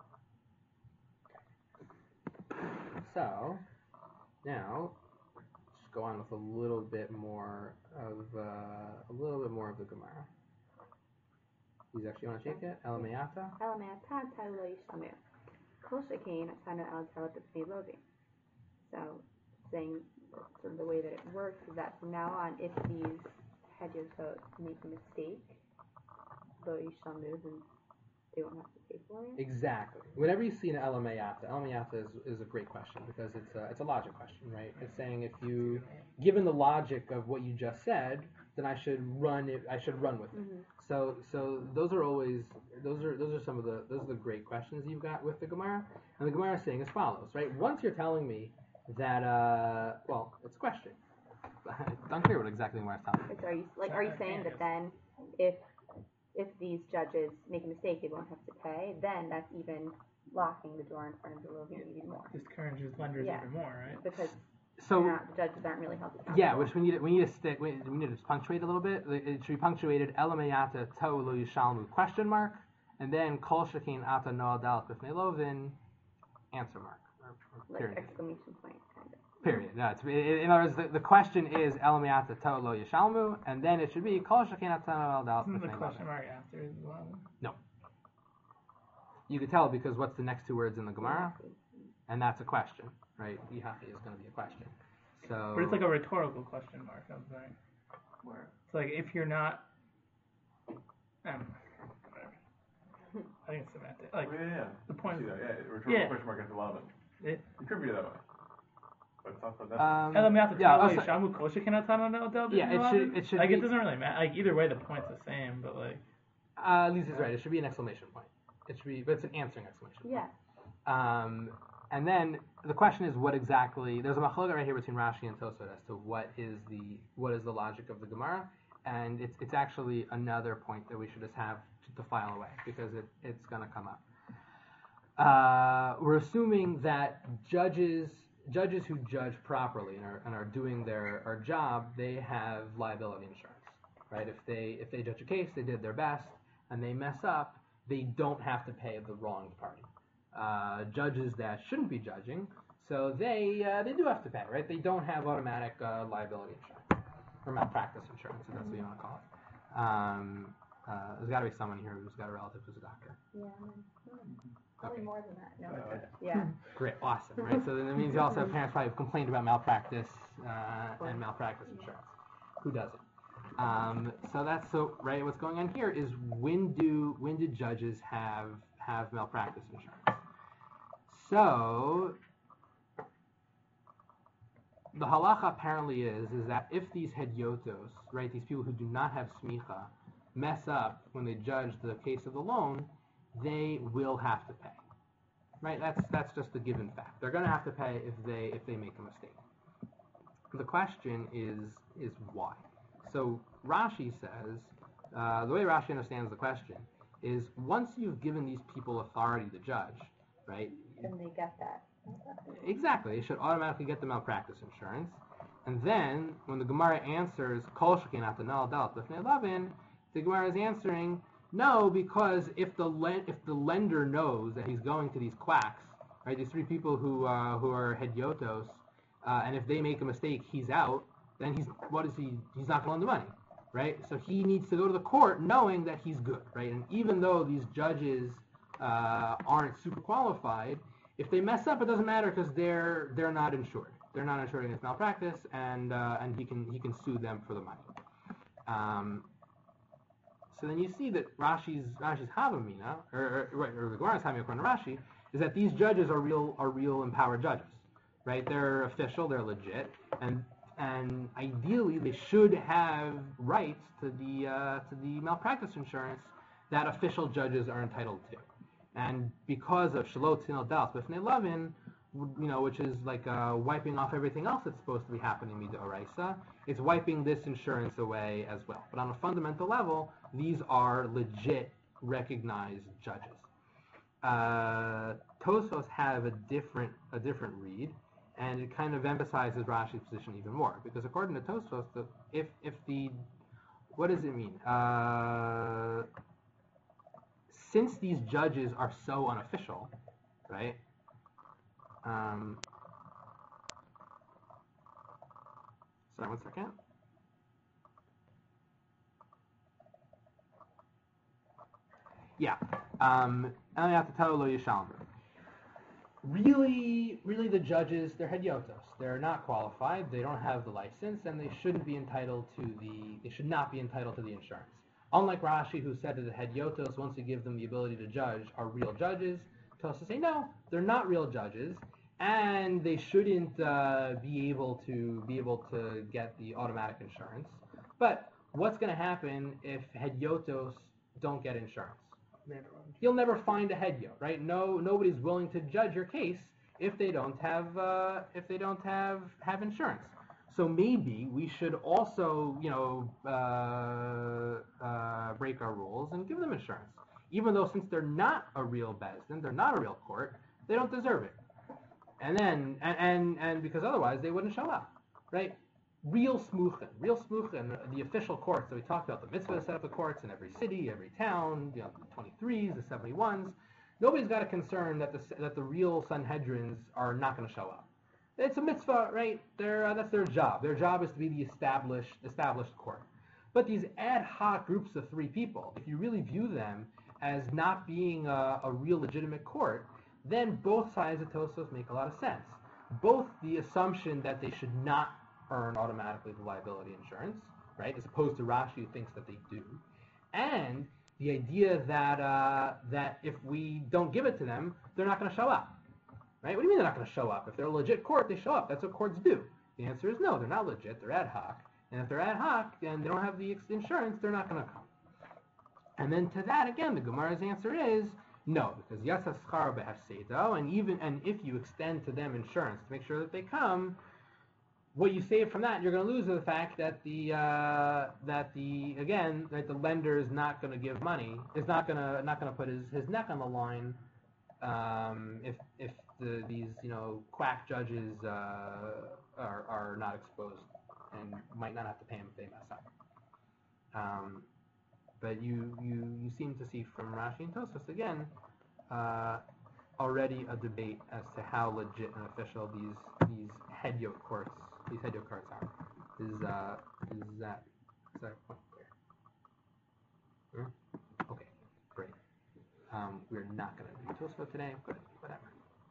out. Okay. So now, just go on with a little bit more of the Gemara. You actually want to take it? Elameata? Elameata Talo Yishamir. Kol Shekain Atana El Telet B'Pnei Lovi. So, saying sort of the way that it works is that from now on, if these hedyotot make a mistake, Lo Yishamir, then they won't have to pay for it. Exactly. Whenever you see an Elameata is a great question because it's a logic question, right? It's saying given the logic of what you just said, then I should run with it. Mm-hmm. So those are some of the great questions you've got with the Gemara, and the Gemara is saying as follows, right? Once you're telling me that it's a question. It's unclear what exactly the Gemara is telling me. So are you saying that then if if these judges make a mistake, they won't have to pay. Then that's even locking the door in front of the Lovian even more, Discourages lenders Yeah. even more, right? because So the judges aren't really held accountable. yeah, which we need to stick. We need to punctuate a little bit. It should be punctuated Elamayata to lo yishalmu question mark, and then kol shekin ata noal dal b'fnei lovin answer mark or Like period. exclamation point, kind of. Period. No, in other words, the question is Elamayata to lo yishalmu, and then it should be kol shekin ata noal dal Isn't the b'fnei question lovin. mark after as well? You could tell because what's the next two words in the Gemara, and that's a question, right? Yihachi is going to be a question. So. But it's like a rhetorical question mark, I'm saying. Where? It's like if you're not, whatever. I think it's semantic. Like Oh, yeah. the point. See that? Yeah, rhetorical Yeah. question mark into Lavin. It- It could be that way. But it's not so Yeah, Like it should it be. doesn't really matter. Like either way, the point's the same. But like Lisa's right. It should be an exclamation point. It should be, but it's an answering exclamation point. Yeah. And then the question is what exactly. There's a machloka right here between Rashi and Tosfot as to what is the logic of the Gemara, and it's actually another point that we should just have to file away because it's going to come up. We're assuming that judges who judge properly and are doing their job, they have liability insurance, right? If they judge a case, they did their best, and they mess up, they don't have to pay the wronged party. Judges that shouldn't be judging, so they do have to pay, right? They don't have automatic liability insurance or malpractice insurance, if that's what you want to call it. There's got to be someone here who's got a relative who's a doctor. Yeah. Probably Okay. more than that. No. Okay. Yeah. Great, awesome, right? So then that means you also have parents probably who've complained about malpractice and malpractice insurance. Who doesn't? So right. What's going on here is when do judges have malpractice insurance? So the halacha apparently is that if these hedyotos, right, these people who do not have smicha, mess up when they judge the case of the loan, they will have to pay. Right? That's just a given fact. They're going to have to pay if they make a mistake. The question is why. So Rashi says the way Rashi understands the question is once you've given these people authority to judge, right? Then they get that. Exactly. They should automatically get the malpractice insurance. And then when the Gemara answers kol shekin ata noal dal b'fnei lovin, the Gemara is answering no, because if the lender knows that he's going to these quacks, right? These three people who are hedyotos, and if they make a mistake, he's out. Then he's not going to loan the money, right? So he needs to go to the court knowing that he's good, right? And even though these judges aren't super qualified, if they mess up, it doesn't matter because they're not insured. They're not insured against malpractice, and he can sue them for the money. So then you see that Rashi's Havamina, or the Gemara's Havamina according to Rashi, is that these judges are real empowered judges, right? They're official, they're legit, and ideally they should have rights to the malpractice insurance that official judges are entitled to. And because of Shalot Sinal Das B'fnei Lavin, which is like wiping off everything else that's supposed to be happening Midoraisa, it's wiping this insurance away as well. But on a fundamental level, these are legit, recognized judges. Tosfos have a different read, and it kind of emphasizes Rashi's position even more, because according to Tosfos, what does it mean? Since these judges are so unofficial, right? Sorry, 1 second. Yeah. Really, the judges, they're hedyotos. They're not qualified. They don't have the license, and they shouldn't be entitled to They should not be entitled to the insurance. Unlike Rashi, who said that the hedyotos, once you give them the ability to judge, are real judges, Tosfos say no, they're not real judges, and they shouldn't be able to get the automatic insurance. But what's going to happen if hedyotos don't get insurance? You'll never find a hedyot, right? Nobody's willing to judge your case if they don't have insurance. So maybe we should also, break our rules and give them insurance, even though since they're not a real bezdin, they're not a real court, they don't deserve it. And then, and because otherwise they wouldn't show up, right? Real smuchen, the official courts that we talked about, the mitzvah to set up the courts in every city, every town, the 23s, the 71s. Nobody's got a concern that the real Sanhedrins are not going to show up. It's a mitzvah, right? That's their job. Their job is to be the established court. But these ad hoc groups of 3 people, if you really view them as not being a real legitimate court, then both sides of Tosfos make a lot of sense. Both the assumption that they should not earn automatically the liability insurance, right, as opposed to Rashi who thinks that they do, and the idea that if we don't give it to them, they're not going to show up. Right? What do you mean they're not going to show up? If they're a legit court, they show up. That's what courts do. The answer is no, they're not legit. They're ad hoc. And if they're ad hoc and they don't have the insurance, they're not going to come. And then to that, again, the Gemara's answer is no, because Yasas Schar Behafsedo, and if you extend to them insurance to make sure that they come, what you save from that, you're going to lose the fact that the lender is not going to give money, is not going to put his neck on the line. If these quack judges are not exposed and might not have to pay them if they mess up. But you seem to see from Rashi and Tosfos again already a debate as to how legit and official these hedyot courts are. Is that point clear? Okay, great. We're not going to do Tosfos today, but whatever.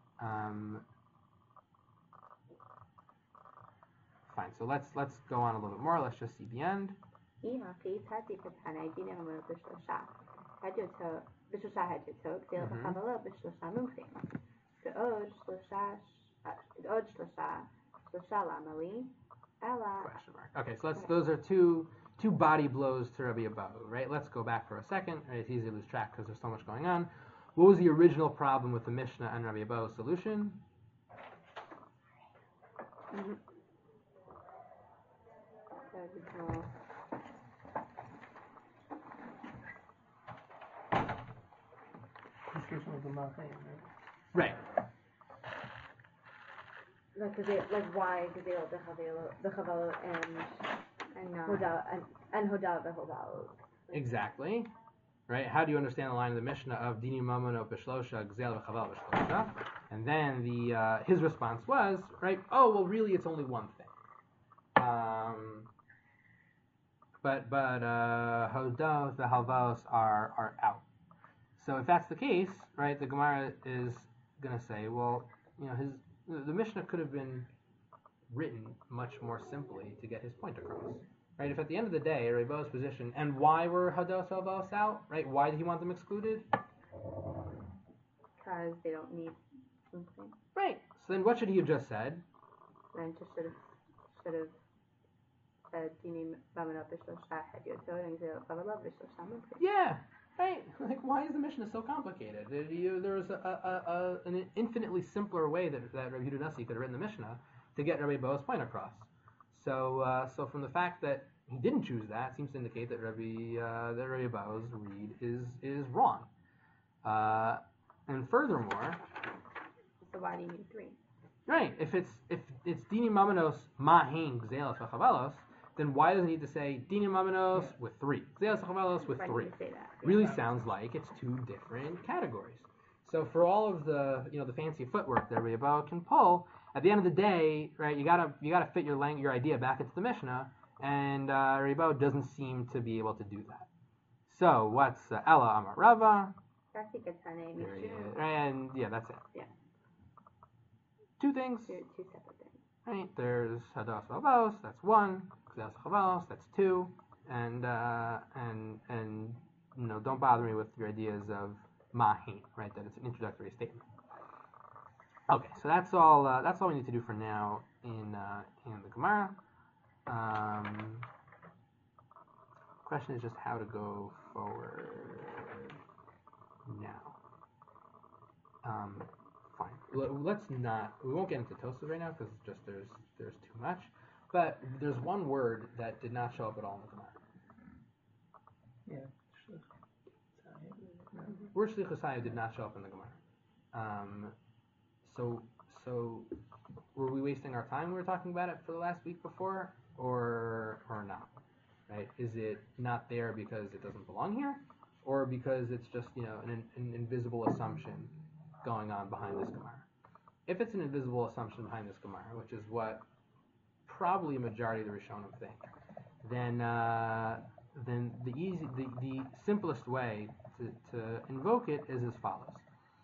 Fine. So let's go on a little bit more. Let's just see the end. Question mark. Okay, so those are two body blows to Rabbi Abahu, right? Let's go back for a second. Right? It's easy to lose track because there's so much going on. What was the original problem with the Mishnah and Rabbi Abahu's solution? Description of the Ma'aseim, Right. Why Gazelle the Chavalo and Hoda the Hodalos. Exactly. Right? How do you understand the line of the Mishnah of Dini Mamono B'Shlosha Gzel V'Chaval B'Shlosha? And then his response was, right, oh, well, really, it's only one thing. But Hodos, the Halvos are out. So if that's the case, right, the Gemara is going to say, well, the Mishnah could have been written much more simply to get his point across. Right? If at the end of the day, Reba's position, and why were Hados Halvos out? Right? Why did he want them excluded? Because they don't need something. Right. So then what should he have just said? Then just should have said Dini Mamano B'Shlosha Hedyoto and Gzel Chavala B'Shlosha Mumkin. Yeah. Right? Like, why is the Mishnah so complicated? There was an infinitely simpler way that Rabbi Yehuda Nasi could have written the Mishnah to get Rabbi Bo's point across. So from the fact that he didn't choose that, seems to indicate that Rabbi Bo's read is wrong. And furthermore, So why do you need 3? right? If it's Dini Mamanos Mahin Gzelos V'Chavalos, then why does it need to say Dini Mamanos with 3, Gzelos V'Chavalos with Why 3? do you say that? Really sounds like it's 2 different categories. So for all of the the fancy footwork that Rabbi Abba can pull, at the end of the day, right, you gotta fit your idea back into the Mishnah, and Rabbi Abba doesn't seem to be able to do that. So what's Ella Amar Rava? And yeah, that's it. Yeah. 2 things. 2 separate things. Right, there's Hadas Vavos, that's 1. Gzelos Chavalos, that's 2. And don't bother me with your ideas of Mahin, right? That it's an introductory statement. Okay, so that's all we need to do for now in the Gemara. Question is just how to go forward now. Fine. We won't get into Tosfos right now because there's too much. But there's one word that did not show up at all in the Gemara. Word shlichusayu did not show up in the Gemara. So were we wasting our time when we were talking about it for the last week before, or not? Right? Is it not there because it doesn't belong here, or because it's just an invisible assumption going on behind this Gemara? If it's an invisible assumption behind this Gemara, which is what probably a majority of the Rishonim think, then the simplest way to invoke it is as follows.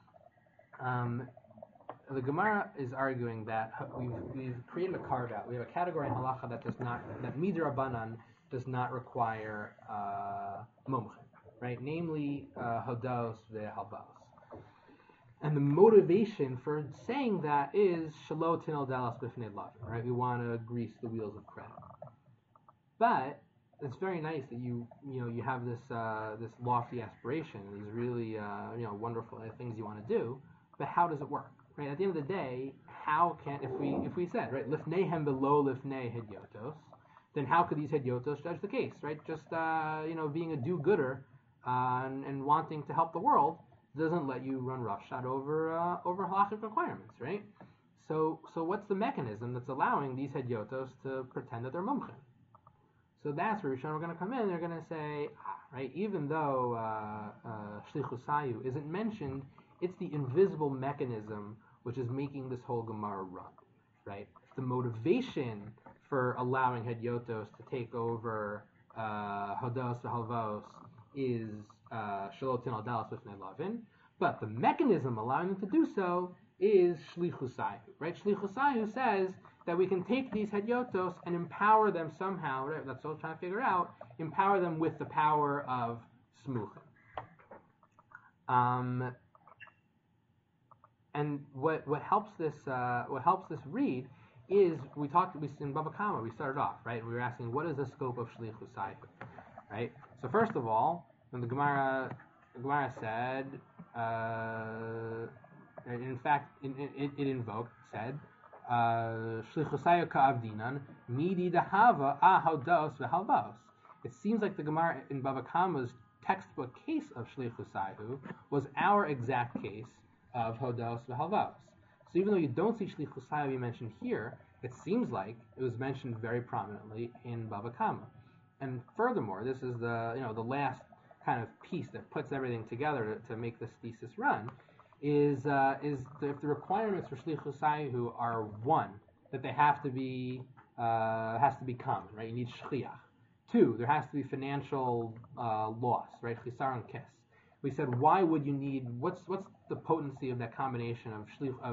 The Gemara is arguing that we've created a carve out. We have a category in halacha that midrabanan does not require mumchen, right? Namely, hodos ve'halbos. And the motivation for saying that is shelo tinel dalas b'fnei lavin, right? We want to grease the wheels of credit. But it's very nice that you have this lofty aspiration. There's really wonderful things you want to do. But how does it work? Right? At the end of the day, how can if we said right lifneihem below lifnei hedyotos, then how could these hedyotos judge the case? Right? Just being a do-gooder and wanting to help the world doesn't let you run roughshod over halachic requirements, right? So what's the mechanism that's allowing these hedyotos to pretend that they're mumchen? So that's where Rishon are going to come in. They're going to say, right, even though shlichusayu isn't mentioned, it's the invisible mechanism which is making this whole Gemara run, right? The motivation for allowing hedyotos to take over hodos v'halvos is shelo tinel dalas b'fnei lavin, but the mechanism allowing them to do so is shlichusayu, right? Shlichusayu says that we can take these hedyotos and empower them somehow, right? That's what we're trying to figure out, empower them with the power of smuchim. And what helps this read is in Bava Kama we started off, right? We were asking what is the scope of shlichusayu, right? So first of all, when the Gemara said, in fact, it said shlichusayu ka'avdinan midi dahava ahodos v'halvos. It seems like the Gemara in Bava Kama's textbook case of shlichusayu was our exact case of hodos v'halvos. So even though you don't see shlichusayu be mentioned here, it seems like it was mentioned very prominently in Bava Kama. And furthermore, this is the last kind of piece that puts everything together to make this thesis run. If the requirements for shlichusayu are one, that they has to be common, right? You need shliach. Two, there has to be financial loss, right? Chisar and kiss. We said, why would you need? What's the potency of that combination of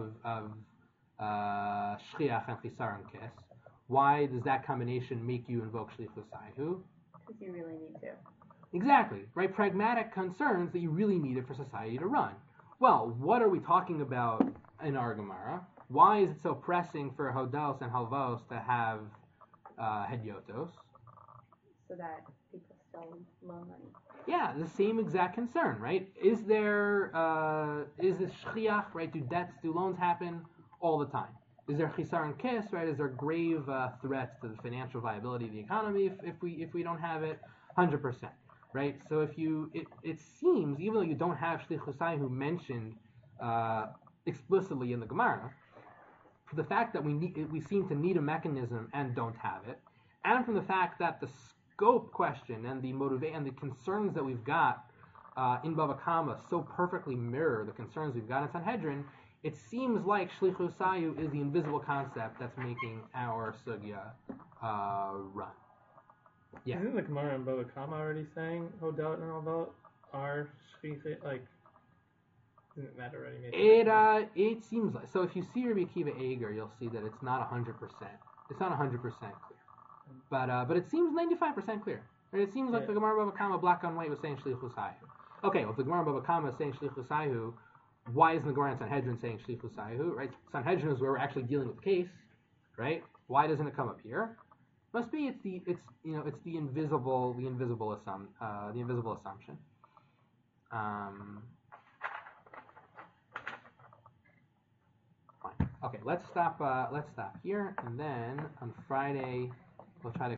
shliach and chisar and kiss? Why does that combination make you invoke shlichusayu? Because you really need to. Exactly, right? Pragmatic concerns that you really need it for society to run. Well, what are we talking about in our Gemara? Why is it so pressing for hodos and halvos to have hedyotos? So that people still loan money. Yeah, the same exact concern, right? Is this shchiach, right? Do loans happen all the time? Is there chisar and kiss, right? Is there grave threats to the financial viability of the economy if we don't have it? 100%, right? So it seems, even though you don't have shlichusayu mentioned explicitly in the Gemara, for the fact that we seem to need a mechanism and don't have it, and from the fact that the scope question and the and the concerns that we've got in Bava Kama so perfectly mirror the concerns we've got in Sanhedrin, it seems like shlichusayu is the invisible concept that's making our sugya run. Yeah. Isn't the Gemara in Bava Kama already saying hodot and halvot are shlichut? Like, isn't that already made? It seems like so. If you see Rabbi Akiva Eger, you'll see that it's not 100%. It's not 100% clear. But it seems 95% clear. Right? It seems like the Gemara Bava Kama black on white was saying shlichusayu. Okay, well if the Gemara Bava Kama is saying shlichusayu, why isn't the Gemara in Sanhedrin saying shlichusayu? Right? Sanhedrin is where we're actually dealing with the case, right? Why doesn't it come up here? Must be it's the invisible assumption. Fine. Okay. Okay, let's stop here, and then on Friday we'll try to